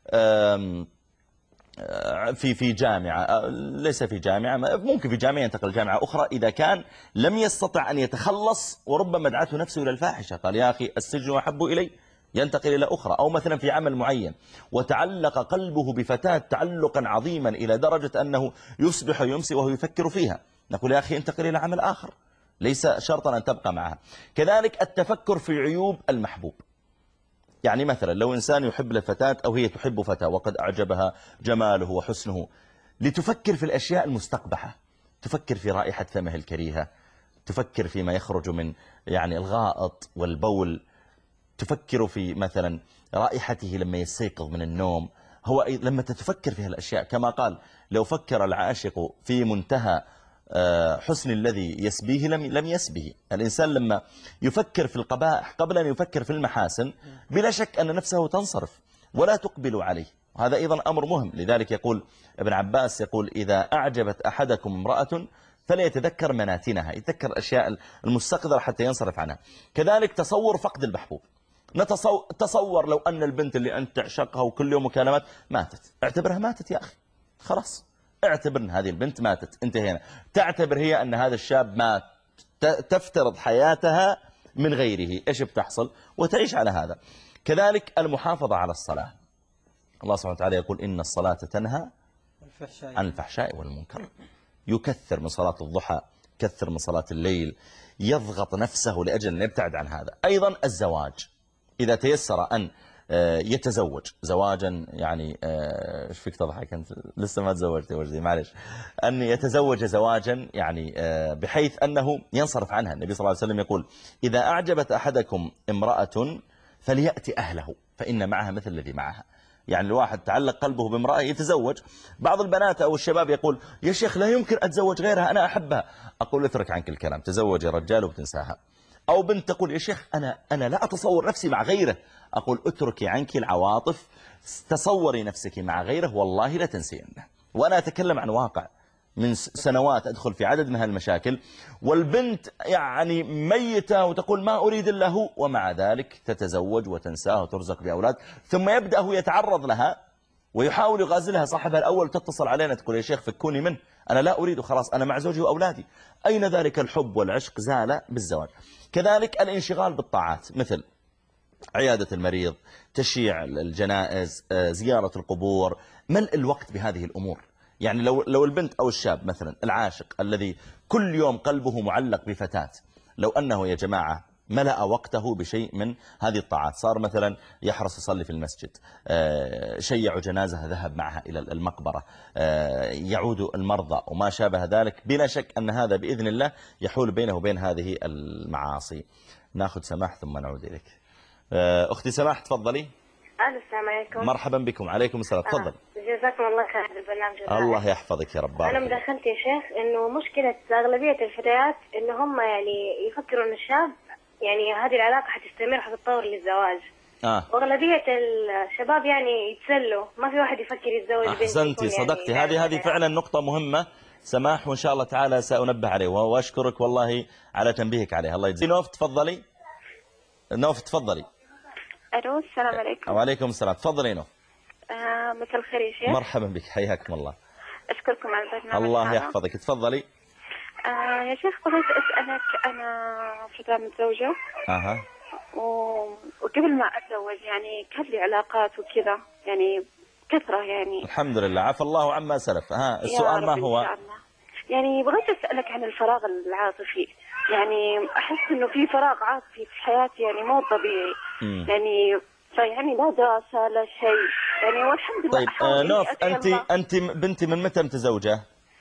Speaker 1: في في جامعة، ليس في جامعة، ممكن في جامعة ينتقل جامعة أخرى، إذا كان لم يستطع أن يتخلص وربما دعته نفسه إلى الفاحشة، قال يا أخي السجن أحب إلي، ينتقل إلى أخرى. أو مثلا في عمل معين وتعلق قلبه بفتاة تعلقا عظيما إلى درجة أنه يصبح ويمسي وهو يفكر فيها، نقول يا أخي انتقل إلى عمل آخر، ليس شرطا أن تبقى معها. كذلك التفكر في عيوب المحبوب، يعني مثلا لو إنسان يحب لفتاة أو هي تحب فتاة وقد أعجبها جماله وحسنه، لتفكر في الأشياء المستقبحة، تفكر في رائحة فمه الكريهة، تفكر فيما يخرج من يعني الغائط والبول، تفكر في مثلا رائحته لما يستيقظ من النوم. هو لما تتفكر في هالأشياء كما قال لو فكر العاشق في منتهى حسن الذي يسبيه لم لم يسبه. الإنسان لما يفكر في القبائح قبل أن يفكر في المحاسن بلا شك أن نفسه تنصرف ولا تقبل عليه، وهذا أيضا أمر مهم. لذلك يقول ابن عباس يقول إذا أعجبت أحدكم امرأة فليتذكر مناتنها، يتذكر الأشياء المستقذرة حتى ينصرف عنها. كذلك تصور فقد المحبوب، تصور لو أن البنت اللي أنت تعشقها وكل يوم مكالمات ماتت، اعتبرها ماتت يا أخي، خلاص اعتبر أن هذه البنت ماتت، انتهينا. تعتبر هي أن هذا الشاب مات، تفترض حياتها من غيره، إيش بتحصل وتعيش على هذا. كذلك المحافظة على الصلاة، الله سبحانه وتعالى يقول إن الصلاة تنهى عن الفحشاء والمنكر. يكثر من صلاة الضحى، يكثر من صلاة الليل، يضغط نفسه لأجل أن يبتعد عن هذا. أيضا الزواج، إذا تيسر أن يتزوج زواجا، يعني ايش فيك تضحك انت لسه ما تزوجت يا وجدي معلش، أن يتزوج زواجا يعني بحيث أنه ينصرف عنها. النبي صلى الله عليه وسلم يقول إذا أعجبت أحدكم امرأة فليأتي أهله فإن معها مثل الذي معها. يعني الواحد تعلق قلبه بامرأة يتزوج. بعض البنات أو الشباب يقول يا شيخ لا يمكن أتزوج غيرها أنا أحبها، أقول اترك عنك الكلام، تزوج يا رجال وبتنساها. أو بنت تقول يا شيخ أنا أنا لا أتصور نفسي مع غيره، أقول اتركي عنك العواطف، تصوري نفسك مع غيره والله لا تنسينه. وأنا أتكلم عن واقع من سنوات أدخل في عدد من هالمشاكل، والبنت يعني ميتة وتقول ما أريد إلا هو، ومع ذلك تتزوج وتنساه وترزق بأولاد، ثم يبدأ هو يتعرض لها ويحاول يغازلها صاحبها الأول، تتصل علينا تقول يا شيخ فكوني منه، أنا لا أريد خلاص أنا مع زوجي وأولادي. أين ذلك الحب والعشق؟ زال بالزواج. كذلك الانشغال بالطاعات مثل عيادة المريض، تشييع الجنائز، زيارة القبور، ملء الوقت بهذه الأمور. يعني لو لو البنت أو الشاب مثلا العاشق الذي كل يوم قلبه معلق بفتاة، لو أنه يا جماعة ملأ وقته بشيء من هذه الطاعات، صار مثلا يحرص يصلي في المسجد، شيع جنازة ذهب معها إلى المقبرة، يعود المرضى وما شابه ذلك، بلا شك أن هذا بإذن الله يحول بينه وبين هذه المعاصي. ناخذ سماح ثم نعود إليك. أختي سماح تفضلي.
Speaker 19: السلام عليكم.
Speaker 1: مرحبا بكم. عليكم السلام. تفضل.
Speaker 19: آه. جزاكم الله خير بالبرنامج الرائع.
Speaker 1: الله يحفظك يا رب.
Speaker 19: أنا مداخلتي يا شيخ إنه مشكلة أغلبية الفتيات إنه هم يعني يفكروا إن الشاب يعني هذه العلاقة حتستمر حتتطور للزواج.
Speaker 1: آه.
Speaker 19: وأغلبية الشباب يعني يتسلوا، ما في واحد يفكر يتزوج بنت.
Speaker 1: أحسنتي صدقتي، يعني هذه هذه فعلا نقطة مهمة سماح، وإن شاء الله تعالى سأنبه عليه، وأشكرك والله على تنبيهك عليه، الله يجزيك. نوف تفضلي. نوف تفضلي.
Speaker 20: الو السلام عليكم.
Speaker 1: وعليكم السلام، تفضلي نو.
Speaker 20: آه مساء الخير يا شيخ.
Speaker 1: مرحبا بك، حياكم الله.
Speaker 20: اشكركم على البرنامج.
Speaker 1: الله
Speaker 20: هذا.
Speaker 1: يحفظك، تفضلي.
Speaker 20: آه يا شيخ بغيت اسالك، انا فتاة متزوجة.
Speaker 1: اها.
Speaker 20: و- وقبل ما اتزوج يعني كان لي علاقات وكذا، يعني كثرة يعني.
Speaker 1: الحمد لله، عفى الله عما سلف. ها
Speaker 20: يا
Speaker 1: السؤال
Speaker 20: رب
Speaker 1: ما
Speaker 20: إن
Speaker 1: هو؟
Speaker 20: شاء الله. يعني بغيت اسالك عن الفراغ العاطفي، يعني احس انه في فراغ عاطفي في حياتي يعني مو طبيعي.
Speaker 1: مم.
Speaker 20: يعني فيعني لا دراسة لا شيء يعني، والحمد لله.
Speaker 1: طيب
Speaker 20: أحاول
Speaker 1: آه
Speaker 20: إني
Speaker 1: نوف،
Speaker 20: أتكلم.
Speaker 1: انت انت بنتي من متى متزوجة؟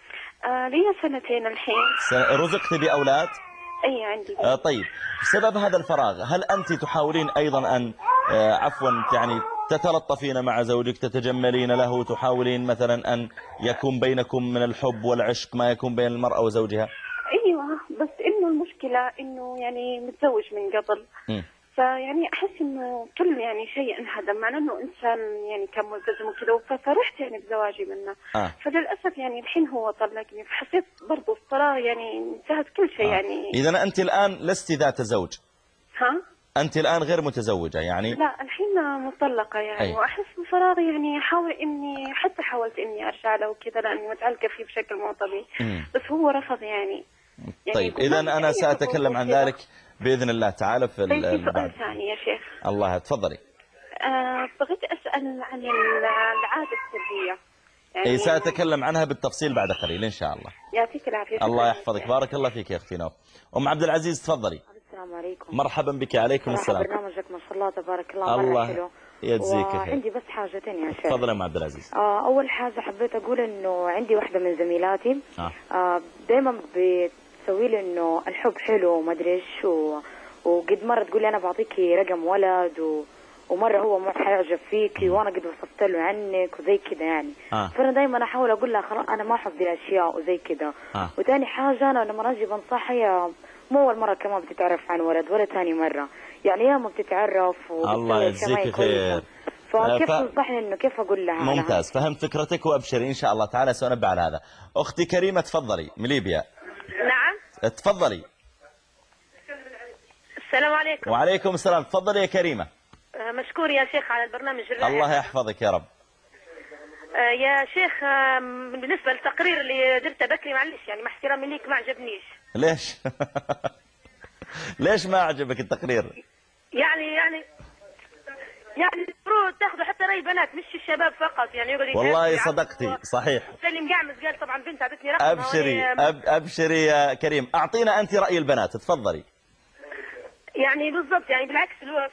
Speaker 20: آه لي سنتين الحين.
Speaker 1: س- رزقتي باولاد؟
Speaker 20: اي عندي.
Speaker 1: آه طيب، بسبب هذا الفراغ هل أنت تحاولين أيضا أن آه عفوا يعني تتلطفين مع زوجك، تتجملين له، تحاولين مثلا أن يكون بينكم من الحب والعشق ما يكون بين المرأة وزوجها؟
Speaker 20: ايوه بس انه المشكلة انه يعني متزوج من قبل،
Speaker 1: م.
Speaker 20: فيعني احس انه كل يعني شيء انهدم، مع انه انسان يعني كان ملتزم وكذا، ففرحت يعني بزواجي منه.
Speaker 1: آه.
Speaker 20: فللاسف يعني الحين هو طلقني، فحسيت برضه الفراغ يعني انتهت كل شيء.
Speaker 1: آه.
Speaker 20: يعني
Speaker 1: إذا أنت الآن لست ذات زوج،
Speaker 20: ها؟
Speaker 1: أنت الآن غير متزوجة يعني؟
Speaker 20: لا الحين مطلقة يعني.
Speaker 1: أي.
Speaker 20: واحس بفراغ يعني، احاول اني حتى حاولت اني ارجع له وكذا لاني متعلقة فيه بشكل مو طبيعي،
Speaker 1: مم.
Speaker 20: بس هو رفض يعني. يعني
Speaker 1: طيب
Speaker 20: يقول
Speaker 1: إذا
Speaker 20: ما
Speaker 1: أنا
Speaker 20: أي
Speaker 1: سأتكلم عن
Speaker 20: وكذا.
Speaker 1: ذلك بإذن الله تعالى في
Speaker 20: طيب في
Speaker 1: ال- بعد.
Speaker 20: سؤال ثاني يا شيخ.
Speaker 1: الله، تفضلي.
Speaker 20: آه بغيت أسأل عن ال- العادة السرية يعني.
Speaker 1: إيه، سأتكلم عنها بالتفصيل بعد قليل إن شاء الله.
Speaker 20: يعطيك العافية.
Speaker 1: الله يحفظك، بارك الله فيك يا أختي نوف. أم عبد العزيز تفضلي.
Speaker 21: السلام عليكم.
Speaker 1: مرحبا بك. عليكم
Speaker 21: صراحة
Speaker 1: السلام.
Speaker 21: برنامجك ما شاء الله تبارك الله مرة
Speaker 1: الله
Speaker 21: حلو.
Speaker 1: يجزيك خير.
Speaker 21: وعندي بس حاجتين يا شيخ.
Speaker 1: تفضل يا ام عبد العزيز.
Speaker 21: آه أول حاجة حبيت أقول إنه عندي واحدة من زميلاتي
Speaker 1: آه.
Speaker 21: آه دايما بتسوي لي إنه الحب حلو وما أدري إيش، و... وقد مرة تقول لي أنا بعطيكي رقم ولد، و... ومرة هو مو حيعجب فيكي وأنا قد وصفت له عنك وزي كذا يعني.
Speaker 1: آه.
Speaker 21: فأنا دايما أحاول أقول لها خلاص أنا ما أحب ذي الأشياء وزي كذا.
Speaker 1: آه.
Speaker 21: وتاني حاجة أنا لما أجي بنصحها هي مو أول مرة كمان بتتعرف عن ولد ولا تاني مرة، يعني ياما بتتعرف
Speaker 1: الله يجزيك خير.
Speaker 21: فكيف
Speaker 1: ف...
Speaker 21: تنصحني إنه كيف أقول لها؟
Speaker 1: ممتاز، فهمت فكرتك وأبشري إن شاء الله تعالى سأنبه على هذا. أختي كريمة تفضلي من ليبيا.
Speaker 20: نعم.
Speaker 1: تفضلي.
Speaker 20: السلام عليكم.
Speaker 1: وعليكم السلام، تفضلي يا كريمة.
Speaker 20: آه مشكور يا شيخ على البرنامج الرائع.
Speaker 1: الله يحفظك يا رب.
Speaker 20: آه يا شيخ، آه بالنسبة للتقرير اللي درته بكري معلش يعني مع احترامي ليك ما عجبنيش.
Speaker 1: ليش؟ ليش ما عجبك التقرير؟
Speaker 20: يعني يعني يعني المفروض تاخذوا حتى رأي بنات مش الشباب فقط، يعني يقعد
Speaker 1: والله صدقتي صحيح.
Speaker 20: اللي مقعمز قال طبعا بنت اعطتني رقم.
Speaker 1: أبشري أب أبشري يا كريم، أعطينا أنت رأي البنات، تفضلي.
Speaker 20: يعني بالضبط، يعني بالعكس الوقت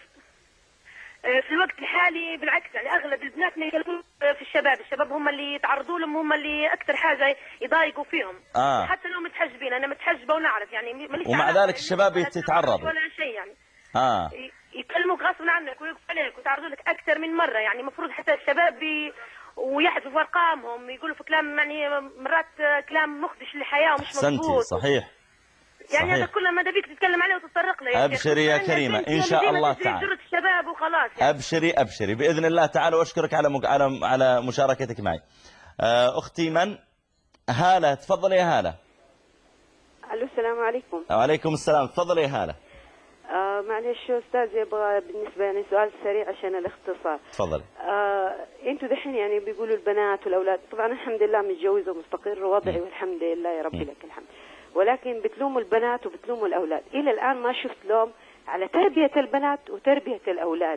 Speaker 20: في الوقت الحالي بالعكس، يعني اغلب البنات ما يكلمون في الشباب، الشباب هم اللي يتعرضوا لهم، هم اللي اكثر حاجه يضايقوا فيهم.
Speaker 1: آه.
Speaker 20: حتى لو متحجبين، انا متحجبه ونعرف يعني ماليش
Speaker 1: ومع ذلك الشباب يتعرضوا
Speaker 20: ولا شيء يعني.
Speaker 1: اه
Speaker 20: يكلموك غصبا عنك ويقفوا عليك ويتعرضوا لك اكثر من مره، يعني المفروض حتى الشباب بي ويحذفوا ارقامهم، يقولوا في كلام يعني مرات كلام مخدش للحياه ومش مضبوط.
Speaker 1: احسنتي صحيح.
Speaker 20: يعني هذا
Speaker 1: صحيح.
Speaker 20: كله ماذا بيك تتكلم عليه وتتطرق له.
Speaker 1: أبشري يا كريمة إن شاء الله تعالى.
Speaker 20: جرة الشباب وخلاص يعني.
Speaker 1: أبشري أبشري بإذن الله تعالى، وأشكرك على مج... على على مشاركتك معي. أختي من؟ هالة، تفضلي يا هالة.
Speaker 22: ألو السلام عليكم.
Speaker 1: وعليكم السلام، تفضلي يا هالة.
Speaker 22: آه معلش أستاذ، يبغى بالنسبة يعني سؤال سريع عشان الاختصار.
Speaker 1: تفضلي.
Speaker 22: آه أنتوا دحين يعني بيقولوا البنات والأولاد، طبعا الحمد لله متجوزة ومستقر ووضعي والحمد لله يا ربي لك الحمد، ولكن بتلوموا البنات وبتلوموا الأولاد. إلى الآن ما شفت لوم على تربية البنات وتربية الأولاد.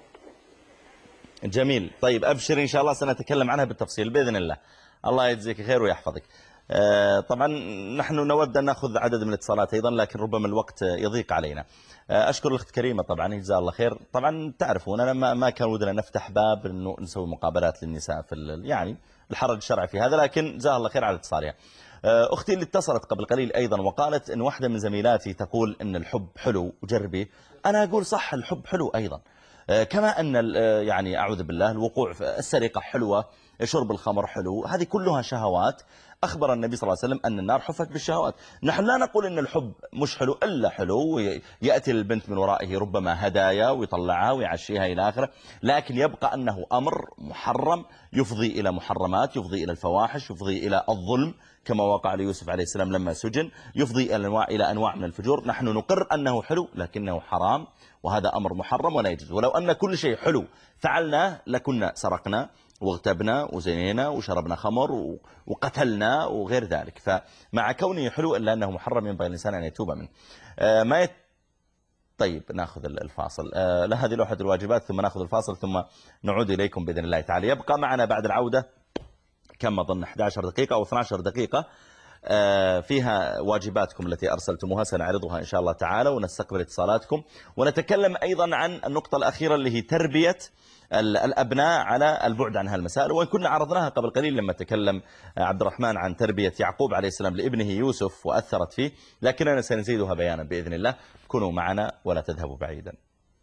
Speaker 1: جميل، طيب أبشر إن شاء الله سنتكلم عنها بالتفصيل بإذن الله. الله يجزيك خير ويحفظك. آه طبعا نحن نود أن نأخذ عدد من الاتصالات أيضا، لكن ربما الوقت يضيق علينا. آه أشكر الأخت كريمة طبعا جزاها الله خير. طبعا تعرفون أنا ما, ما كان ودنا نفتح باب أنه نسوي مقابلات للنساء في يعني الحرج الشرعي في هذا، لكن جزاها الله خير على اتصالها. أختي اللي اتصلت قبل قليل أيضا وقالت أن واحدة من زميلاتي تقول أن الحب حلو وجربي، أنا أقول صح الحب حلو أيضا، كما أن يعني أعوذ بالله الوقوع في السرقة حلوة، شرب الخمر حلو، هذه كلها شهوات. أخبر النبي صلى الله عليه وسلم أن النار حفت بالشهوات. نحن لا نقول أن الحب مش حلو إلا حلو، يأتي البنت من ورائه ربما هدايا ويطلعها ويعشيها إلى آخره، لكن يبقى أنه أمر محرم يفضي إلى محرمات، يفضي إلى الفواحش، يفضي إلى الظلم كما وقع ليوسف عليه السلام لما سجن، يفضي إلى أنواع, إلى أنواع من الفجور. نحن نقر أنه حلو لكنه حرام، وهذا أمر محرم ولا يجوز. ولو أن كل شيء حلو فعلناه لكنا سرقنا واغتبنا وزنينا وشربنا خمر وقتلنا وغير ذلك. فمع كونه حلو إلا أنه محرم ينبغي الإنسان أن يتوب منه. آه ما يت... طيب نأخذ الفاصل. آه لا هذه لوحة الواجبات، ثم نأخذ الفاصل ثم نعود إليكم بإذن الله تعالى. يبقى معنا بعد العودة كم أظن إحدى عشرة دقيقة أو اثنتي عشرة دقيقة فيها واجباتكم التي أرسلتموها، سنعرضها إن شاء الله تعالى ونستقبل اتصالاتكم، ونتكلم أيضا عن النقطة الأخيرة اللي هي تربية الأبناء على البعد عن هالمسائل، وإن كنا عرضناها قبل قليل لما تكلم عبد الرحمن عن تربية يعقوب عليه السلام لابنه يوسف وأثرت فيه، لكننا سنزيدها بيانا بإذن الله. كونوا معنا ولا تذهبوا بعيدا.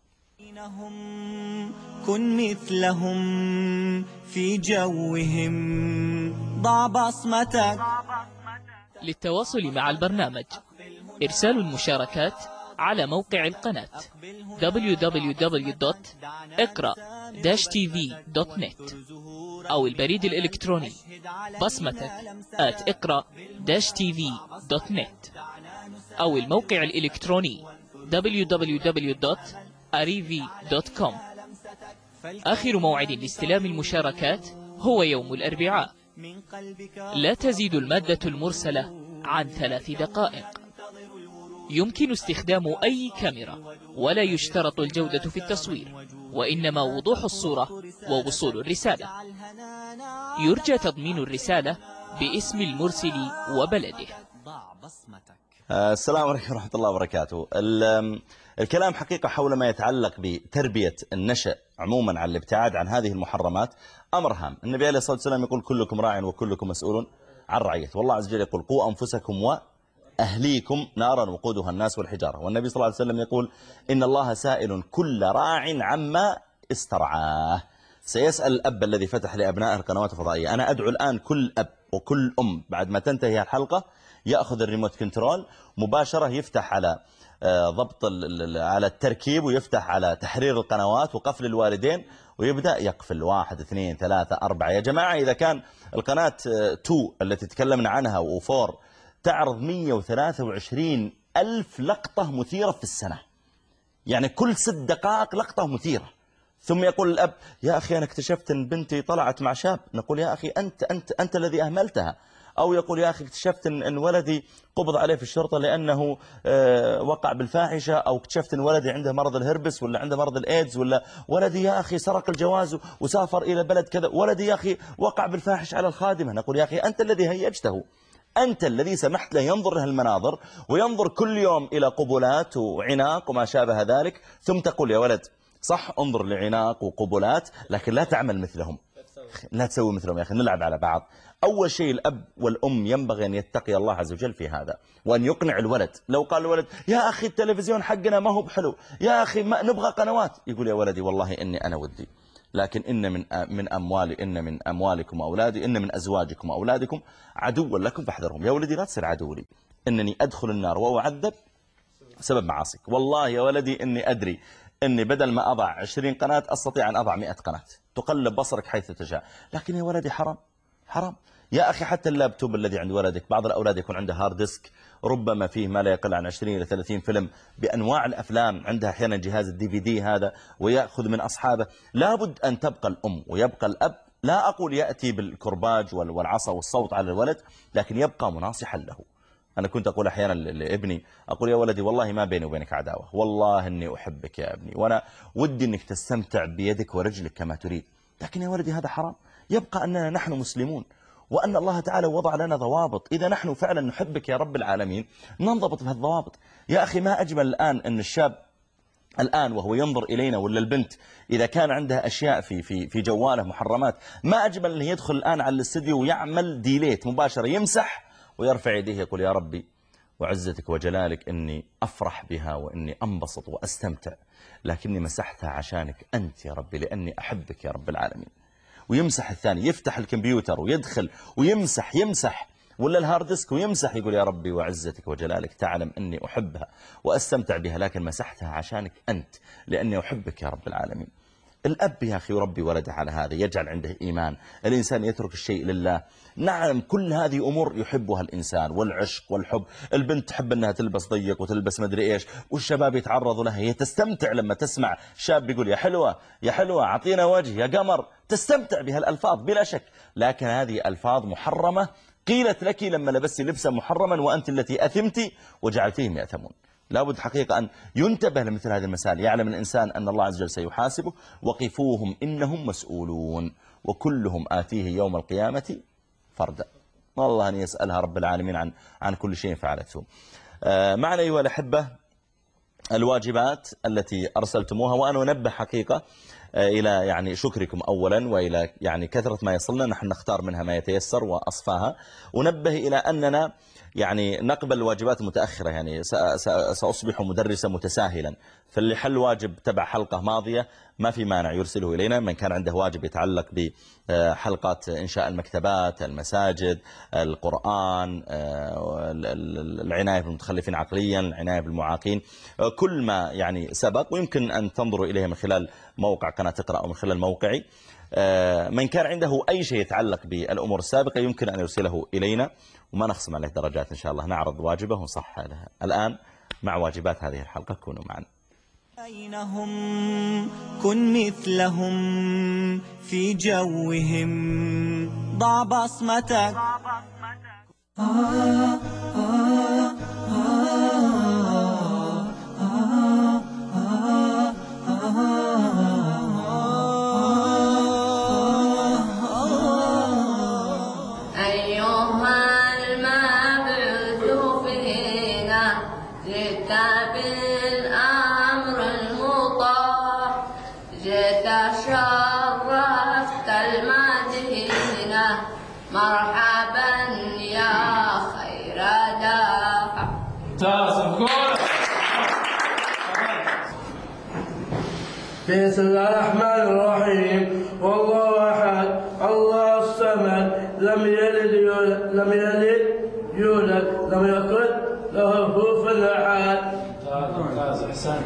Speaker 2: كن مثلهم في جوهم، ضع بصمتك.
Speaker 3: للتواصل مع البرنامج إرسال المشاركات على موقع القناة دبليو دبليو دبليو دوت اقرأ داش تي في دوت نت أو البريد الإلكتروني بصمتك آت اقرأ داش تي في دوت نت أو الموقع الإلكتروني دبليو دبليو دبليو دوت أريفي دوت كوم. آخر موعد لاستلام المشاركات هو يوم الأربعاء، لا تزيد المادة المرسلة عن ثلاث دقائق. يمكن استخدام أي كاميرا ولا يشترط الجودة في التصوير، وإنما وضوح الصورة ووصول الرسالة. يرجى تضمين الرسالة باسم المرسل وبلده.
Speaker 1: السلام عليكم ورحمة الله وبركاته. الكلام حقيقة حول ما يتعلق بتربية النشأ عموما عن الابتعاد عن هذه المحرمات أمر هام. النبي عليه الصلاة والسلام يقول كلكم راع وكلكم مسؤول عن رعيته، والله عز وجل يقول قوا أنفسكم وأهليكم نارا وقودها الناس والحجارة، والنبي صلى الله عليه وسلم يقول إن الله سائل كل راع عما استرعاه. سيسأل الأب الذي فتح لأبنائه القنوات الفضائية. أنا أدعو الآن كل أب وكل أم بعد ما تنتهي الحلقة يأخذ الريموت كنترول مباشرة، يفتح على ضبط على التركيب، ويفتح على تحرير القنوات وقفل الوالدين، ويبدأ يقفل واحد اثنين ثلاثة أربعة. يا جماعة إذا كان القناة تو التي تكلمنا عنها وفور تعرض مئة وثلاثة وعشرين ألف لقطة مثيرة في السنة، يعني كل ست دقائق لقطة مثيرة، ثم يقول الأب يا أخي أنا اكتشفت أن بنتي طلعت مع شاب، نقول يا أخي أنت, أنت, أنت الذي أهملتها. أو يقول يا أخي اكتشفت أن ولدي قبض عليه في الشرطة لأنه وقع بالفاحشة، أو اكتشفت أن ولدي عنده مرض الهربس ولا عنده مرض الإيدز، ولا ولدي يا أخي سرق الجواز وسافر إلى بلد كذا، ولدي يا أخي وقع بالفاحش على الخادمة. نقول يا أخي أنت الذي هيجته، أنت الذي سمحت له ينظر له المناظر وينظر كل يوم إلى قبلات وعناق وما شابه ذلك، ثم تقول يا ولد صح انظر لعناق وقبلات لكن لا تعمل مثلهم، لا تسوي مثلهم يا أخي، نلعب على بعض. أول شيء الأب والأم ينبغي أن يتقي الله عز وجل في هذا، وأن يقنع الولد. لو قال الولد يا أخي التلفزيون حقنا ما هو بحلو، يا أخي ما نبغى قنوات، يقول يا ولدي والله إني أنا ودي، لكن إن من من أموالي إن من أموالكم وأولادي إن من أزواجكم وأولادكم عدوا لكم فاحذرهم. يا ولدي لا تصير عدو لي، إنني أدخل النار وأعذب سبب معاصيك. والله يا ولدي إني أدري إني بدل ما أضع عشرين قناة أستطيع أن أضع مئة قناة تقلب بصرك حيث تشاء، لكن يا ولدي حرام حرام. يا أخي حتى اللابتوب الذي عند ولدك، بعض الأولاد يكون عنده هارد ديسك ربما فيه ما لا يقل عن عشرين إلى ثلاثين فيلم بأنواع الأفلام، عندها أحيانا جهاز الدي في دي هذا ويأخذ من أصحابه. لابد أن تبقى الأم ويبقى الأب، لا أقول يأتي بالكرباج والعصا والصوت على الولد، لكن يبقى مناصحا له. أنا كنت أقول أحيانا لابني، أقول يا ولدي والله ما بيني وبينك عداوة، والله أني أحبك يا ابني، وأنا ودي أنك تستمتع بيدك ورجلك كما تريد، لكن يا ولدي هذا حرام. يبقى أننا نحن مسلمون، وأن الله تعالى وضع لنا ضوابط. إذا نحن فعلا نحبك يا رب العالمين ننضبط بهذه الضوابط. يا أخي ما أجمل الآن أن الشاب الآن وهو ينظر إلينا، ولا البنت إذا كان عندها أشياء في في في جواله محرمات، ما أجمل أن يدخل الآن على الاستديو ويعمل ديليت مباشرة، يمسح ويرفع يديه يقول يا ربي وعزتك وجلالك إني أفرح بها وإني أنبسط وأستمتع، لكني مسحتها عشانك أنت يا ربي لأني أحبك يا رب العالمين. ويمسح الثاني، يفتح الكمبيوتر ويدخل ويمسح يمسح ولا الهارد ديسك ويمسح يقول يا ربي وعزتك وجلالك تعلم أني أحبها وأستمتع بها، لكن مسحتها عشانك أنت لأني أحبك يا رب العالمين. الأب يا أخي يربي ولده على هذا، يجعل عنده إيمان، الإنسان يترك الشيء لله. نعم كل هذه أمور يحبها الإنسان، والعشق والحب. البنت تحب أنها تلبس ضيق وتلبس مدري إيش، والشباب يتعرضوا لها، هي تستمتع لما تسمع شاب يقول يا حلوة يا حلوة عطينا وجه يا قمر، تستمتع بها الألفاظ بلا شك، لكن هذه ألفاظ محرمة قيلت لك لما لبست لبسا محرما وأنت التي أثمت وجعلتهم يأثمون. لابد حقيقة أن ينتبه لمثل هذه المسائل. يعلم الإنسان أن الله عز وجل سيحاسبه، وقفوهم إنهم مسؤولون وكلهم آتيه يوم القيامة فردا. والله أن يسألها رب العالمين عن عن كل شيء فعلته. آه معنا أيها الأحبة الواجبات التي أرسلتموها، وأنا أنبه حقيقة آه إلى يعني شكركم أولا، وإلى يعني كثرة ما يصلنا، نحن نختار منها ما يتيسر وأصفاها. ونبه إلى أننا يعني نقبل الواجبات متأخرة، يعني سأصبح مدرسا متساهلا، فاللي حل واجب تبع حلقة ماضية ما في مانع يرسله إلينا. من كان عنده واجب يتعلق بحلقات إنشاء المكتبات، المساجد، القرآن، العناية بالمتخلفين عقليا، العناية بالمعاقين، كل ما يعني سبق، ويمكن أن تنظروا إليه من خلال موقع قناة اقرأ أو من خلال موقعي. من كان عنده أي شيء يتعلق بالأمور السابقة يمكن أن يرسله إلينا، وما نخصم عليه درجات إن شاء الله، نعرض واجبه ونصحح لها. الآن مع واجبات هذه الحلقة، كونوا معنا.
Speaker 2: بينهم كن مثلهم في جوهم، ضع بصمتك. آه آه آه آه آه آه
Speaker 8: مرحبا يا خير داع.
Speaker 9: بسم الله الرحمن الرحيم. والله أحد الله الصمد لم يلد يولد لم يلد يولد لم يكن له كفوا أحد. ممتاز احسن.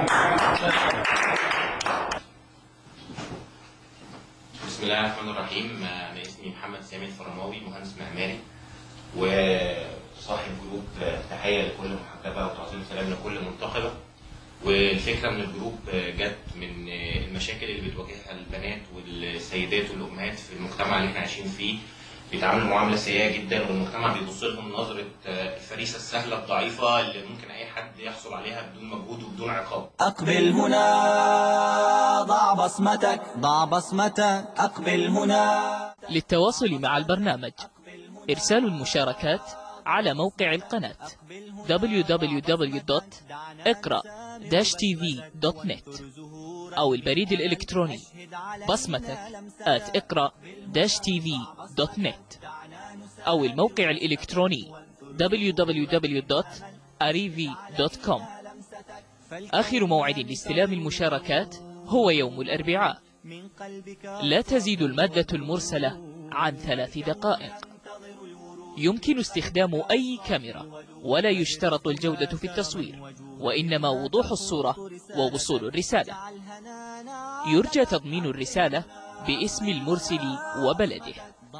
Speaker 23: بسم الله الرحمن الرحيم. أنا اسمي محمد سامي الفرماوي، مهندس معماري وصاحب جروب تحية لكل محجبة وتعظيم سلام لكل منتخبة. والفكرة من الجروب جت من المشاكل اللي بتواجهها البنات والسيدات والأمهات في المجتمع اللي احنا عايشين فيه، بيتعاملوا معاملة سيئة جدا، والمجتمع بيبص لهم نظرة الفريسة السهلة الضعيفة اللي ممكن أي حد يحصل عليها بدون مجهود وبدون عقاب.
Speaker 2: أقبل هنا ضع بصمتك، ضع بصمتك، أقبل هنا.
Speaker 3: للتواصل مع البرنامج إرسال المشاركات على موقع القناة دبليو دبليو دبليو دوت اقرأ داش تي في دوت نت أو البريد الإلكتروني بصمتك آت اقرأ داش تي في دوت نت أو الموقع الإلكتروني دبليو دبليو دبليو دوت أريفي دوت كوم. آخر موعد لاستلام المشاركات هو يوم الأربعاء، لا تزيد المادة المرسلة عن ثلاث دقائق. يمكن استخدام أي كاميرا، ولا يشترط الجودة في التصوير، وإنما وضوح الصورة ووصول الرسالة. يرجى تضمين الرسالة باسم المرسل وبلده.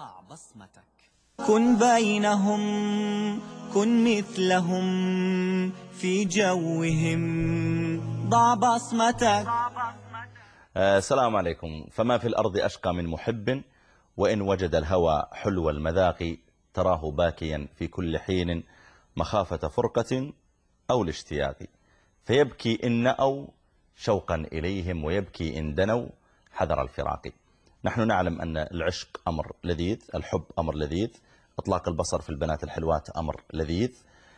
Speaker 2: كن بينهم كن مثلهم في جوهم، ضع بصمتك.
Speaker 1: السلام عليكم. فما في الأرض أشقى من محب، وإن وجد الهوى حلو المذاق، تراه باكيا في كل حين مخافة فرقة أو الاشتياق، فيبكي إن نأوا شوقا إليهم، ويبكي إن دنوا حذر الفراق. نحن نعلم أن العشق أمر لذيذ، الحب أمر لذيذ، إطلاق البصر في البنات الحلوات أمر لذيذ،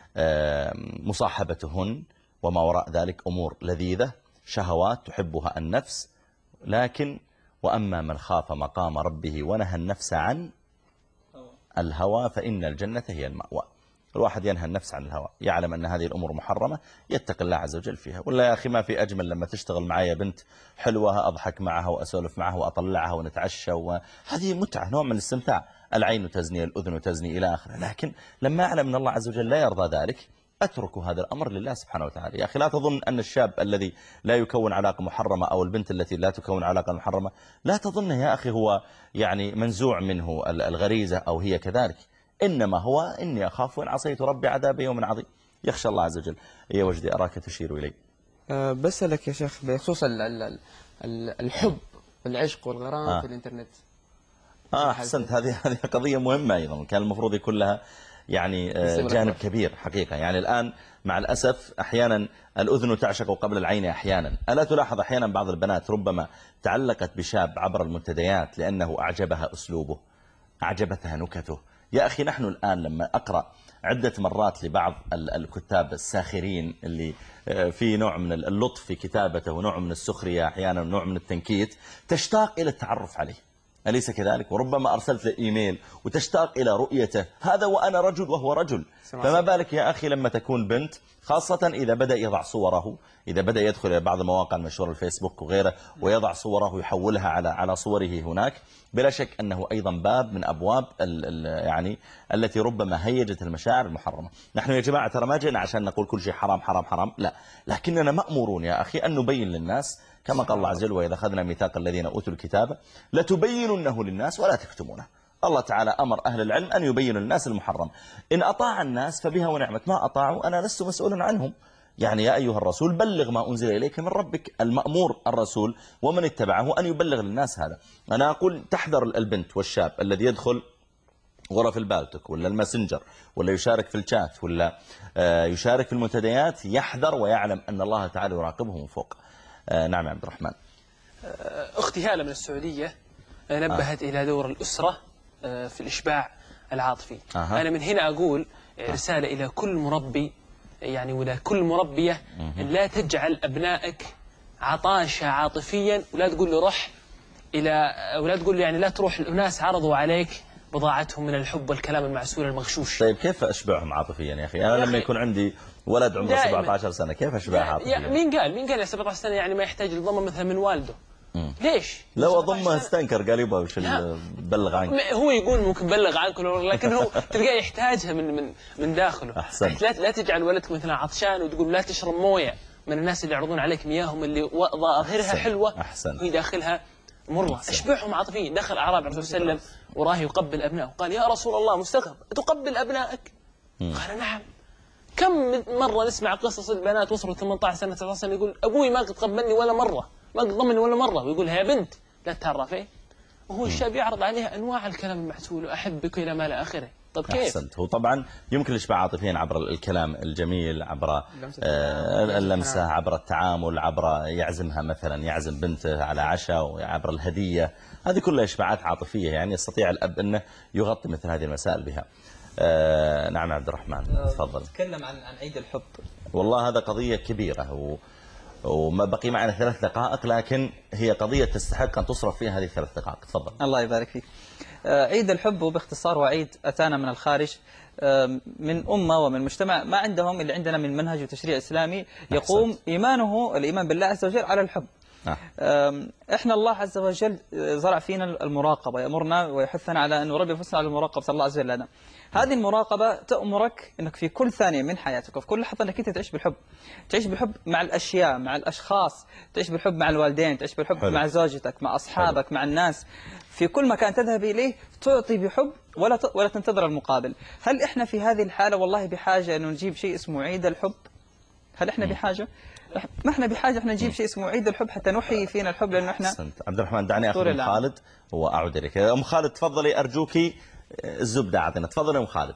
Speaker 1: مصاحبتهن وما وراء ذلك أمور لذيذة، شهوات تحبها النفس. لكن وأما من خاف مقام ربه ونهى النفس عن الهوى فإن الجنة هي المأوى. الواحد ينهى النفس عن الهوى، يعلم أن هذه الأمور محرمة، يتقي الله عز وجل فيها. ولا يا أخي ما في أجمل لما تشتغل معايا بنت حلوة أضحك معها وأسولف معها وأطلعها ونتعشى، وهذه متعة، نوع من الاستمتاع. العين تزني، الأذن تزني إلى آخره. لكن لما أعلم أن الله عز وجل لا يرضى ذلك أترك هذا الأمر لله سبحانه وتعالى. يا أخي لا تظن أن الشاب الذي لا يكون علاقة محرمة أو البنت التي لا تكون علاقة محرمة لا تظن يا أخي هو يعني منزوع منه الغريزة أو هي كذلك، إنما هو إني أخاف إن عصيت ربي عذاب يوم عظيم. يخشى الله عز وجل. يا وجدي أراك تشير إلي.
Speaker 18: أه بس لك يا شيخ بخصوص الحب والعشق والغرام
Speaker 1: آه.
Speaker 18: في الإنترنت.
Speaker 1: آه أحسنت، هذه هذه قضية مهمة أيضا، كان المفروض يكون لها يعني جانب كبير حقيقة. يعني الآن مع الأسف أحيانا الأذن تعشق قبل العين أحيانا. ألا تلاحظ أحيانا بعض البنات ربما تعلقت بشاب عبر المنتديات لأنه أعجبها أسلوبه، أعجبتها نكته. يا أخي نحن الآن لما أقرأ عدة مرات لبعض الكتاب الساخرين اللي في نوع من اللطف في كتابته ونوع من السخرية أحيانا ونوع من التنكيت، تشتاق إلى التعرف عليه، أليس كذلك؟ وربما أرسلت له إيميل وتشتاق إلى رؤيته، هذا وأنا رجل وهو رجل. فما بالك يا أخي لما تكون بنت، خاصة إذا بدأ يضع صوره، إذا بدأ يدخل إلى بعض المواقع المشهورة الفيسبوك وغيره ويضع صوره ويحولها على على صوره هناك، بلا شك أنه أيضا باب من أبواب ال ال يعني التي ربما هيجت المشاعر المحرمة. نحن يا جماعة ترى ما جئنا عشان نقول كل شيء حرام حرام حرام، لا، لكننا مأمورون يا أخي أن نبين للناس كما قال الله عز وجل: وإذا أخذنا ميثاق الذين أوتوا الكتاب لتبيننه للناس ولا تكتمونه. الله تعالى أمر أهل العلم أن يبينوا للناس المحرم. إن أطاع الناس فبها ونعمت، ما أطاعوا أنا لست مسؤول عنهم. يعني يا أيها الرسول بلغ ما أنزل إليك من ربك. المأمور الرسول ومن اتبعه أن يبلغ للناس هذا. أنا أقول تحذر البنت والشاب الذي يدخل غرف البالتك ولا الماسنجر ولا يشارك في الشات ولا يشارك في المنتديات، يحذر ويعلم أن الله تعالى يراقبه من فوق. نعم يا عبد الرحمن.
Speaker 11: أختي هالة من السعودية نبهت آه. إلى دور الأسرة في الإشباع العاطفي. آه. أنا من هنا أقول رسالة إلى كل مربي يعني ولا كل مربية أن لا تجعل أبنائك عطاشة عاطفيا، ولا تقول له روح إلى ولا تقول له يعني لا تروح الناس عرضوا عليك بضاعتهم من الحب والكلام المعسول المغشوش.
Speaker 1: طيب كيف أشبعهم عاطفيا يا أخي؟ أنا لما يكون عندي ولد عمره سبعة عشر سنة كيف أشبعه عاطفيا؟
Speaker 11: مين قال مين قال يا سبعة عشر سنة يعني ما يحتاج لضمة مثلا من والده؟ مم. ليش؟
Speaker 1: لو أضمه استنكر قال يبغى وش بلغ عنك.
Speaker 11: هو يقول ممكن بلغ عنك، لكن هو تلقاه يحتاجها من من من داخله.
Speaker 1: أحسنت.
Speaker 11: لا لا تجعل ولدك مثلا عطشان وتقول لا تشرب مويه من الناس اللي يعرضون عليك مياههم اللي ظاهرها حلوة وهي داخلها مرة. اشبعهم عاطفيا. دخل أعرابي الرسول صلى الله عليه وسلم وراه يقبل أبنائه، قال يا رسول الله مستغرب تقبل أبنائك؟ مم. قال نعم. كم مرة نسمع قصص البنات وصلوا ثمانية عشر سنة تسعة عشر سنة يقول أبوي ما قد قبلني ولا مرة، ما قد ضمني ولا مرة، ويقول يا بنت لا تتعرفي. وهو الشاب يعرض عليها أنواع الكلام المعسول وأحبك إلى ما لا آخره. طب كيف؟
Speaker 1: أحسنت. هو طبعا يمكن الإشباع عاطفيا عبر الكلام الجميل، عبر آه اللمسة، عبر التعامل، عبر يعزمها مثلا يعزم بنته على عشاء، وعبر الهدية. هذه كلها إشباعات عاطفية يعني يستطيع الأب أنه يغطي مثل هذه المسائل بها. آه نعم عبد الرحمن تفضل.
Speaker 4: تكلم عن عن عيد الحب.
Speaker 1: والله هذا قضية كبيرة و وما بقي معنا ثلاث دقائق، لكن هي قضية تستحق أن تصرف فيها هذه الثلاث دقائق. تفضل.
Speaker 4: الله يبارك فيك. عيد الحب وباختصار هو عيد أتانا من الخارج، من أمة ومن مجتمع ما عندهم اللي عندنا من منهج وتشريع إسلامي يقوم إيمانه الإيمان بالله عز وجل على الحب. آه. إحنا الله عز وجل زرع فينا المراقبة، يأمرنا ويحثنا على أن نربي أنفسنا على المراقبة صلى الله عز وجل لنا. هذه المراقبة تأمرك أنك في كل ثانية من حياتك وفي كل لحظة أنك أنت تعيش بالحب، تعيش بالحب مع الأشياء، مع الأشخاص، تعيش بالحب مع الوالدين، تعيش بالحب حلو. مع زوجتك، مع أصحابك، حلو. مع الناس، في كل مكان تذهب إليه تعطي بحب ولا ت... ولا تنتظر المقابل. هل إحنا في هذه الحالة والله بحاجة أنه نجيب شيء اسمه عيد الحب؟ هل إحنا بحاجة؟ ما إحنا بحاجة إحنا نجيب شيء اسمه عيد الحب حتى نحيي فينا الحب، لأنه إحنا.
Speaker 1: عبد الرحمن دعني أخذ أم خالد وأعود إليك. أم خالد تفضلي أرجوكي الزبدة أعطينا. تفضلي أم خالد.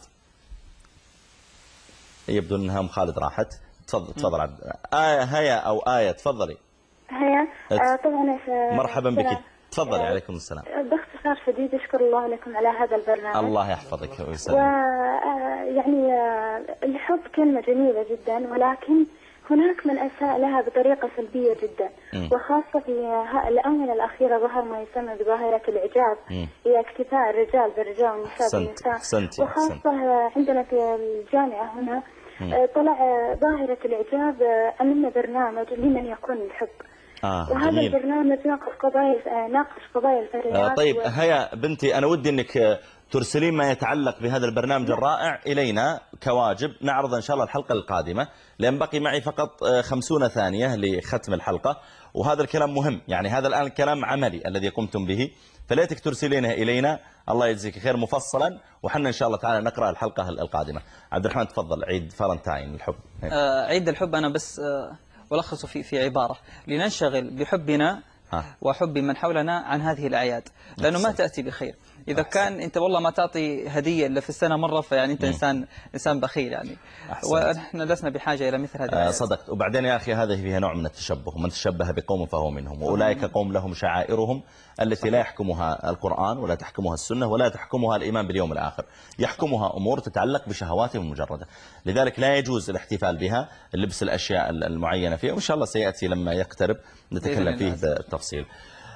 Speaker 1: يبدو أنها أم خالد راحت. تفضل تفضل عبد. آية هيا أو آية تفضلي.
Speaker 5: هيا آه طبعا.
Speaker 1: مرحبا بك. تفضلي. آه عليكم السلام.
Speaker 5: باختصار شديد أشكر الله لكم على هذا البرنامج.
Speaker 1: الله يحفظك ويسلمك.
Speaker 5: ويعني الحب كلمة جميلة جدا، ولكن هناك من أساء لها بطريقة سلبية جدا، م. وخاصة في الآونة الأخيرة ظهر ما يسمى بظاهرة الإعجاب، هي اكتفاء الرجال بالرجال والنساء بالنساء، وخاصة عندنا في الجامعة هنا م. طلع ظاهرة الإعجاب، عملنا برنامج لمن يكون الحب. آه وهذا جميل. البرنامج ناقش قضايا ناقش قضايا الفتيات.
Speaker 1: آه طيب و... هيا بنتي، أنا ودي أنك ترسلين ما يتعلق بهذا البرنامج الرائع إلينا كواجب، نعرض إن شاء الله الحلقة القادمة، لأن بقي معي فقط خمسون ثانية لختم الحلقة، وهذا الكلام مهم، يعني هذا الآن الكلام عملي الذي قمتم به، فليتك ترسلينه إلينا. الله يجزيك خير مفصلا، وحنا إن شاء الله تعالى نقرأ الحلقة القادمة. عبد الرحمن تفضل. عيد فالنتاين الحب.
Speaker 4: آه عيد الحب أنا بس آه ولخصه في في عبارة: لننشغل بحبنا وحب من حولنا عن هذه الأعياد، لأنه ما تأتي بخير. إذا أحسن. كان أنت والله ما تعطي هدية إلا في السنة مرة، فيعني أنت م. إنسان إنسان بخيل يعني. ونحن لسنا بحاجة إلى مثل هذا.
Speaker 1: آه صدقت. وبعدين يا أخي هذه فيها نوع من التشبه، من تشبه بقوم فهو منهم، وأولئك قوم لهم شعائرهم التي لا يحكمها القرآن ولا تحكمها السنة ولا تحكمها الإيمان باليوم الآخر، يحكمها أمور تتعلق بشهواتهم المجردة، لذلك لا يجوز الاحتفال بها، اللبس الأشياء المعينة فيها، وإن شاء الله سيأتي لما يقترب نتكلم فيه بالتفصيل.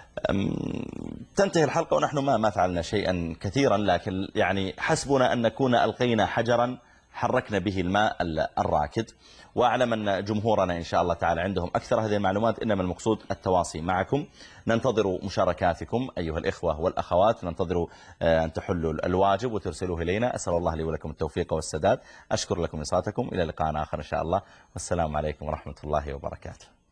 Speaker 1: تنتهي الحلقة ونحن ما ما فعلنا شيئا كثيرا، لكن يعني حسبنا أن نكون ألقينا حجرا حركنا به الماء الراكد، وأعلم أن جمهورنا إن شاء الله تعالى عندهم أكثر هذه المعلومات، إنما المقصود التواصي معكم. ننتظر مشاركاتكم أيها الإخوة والأخوات، ننتظر أن تحلوا الواجب وترسلوه إلينا. أسأل الله لي ولكم التوفيق والسداد. أشكر لكم إصغائكم، إلى لقاء آخر إن شاء الله، والسلام عليكم ورحمة الله وبركاته.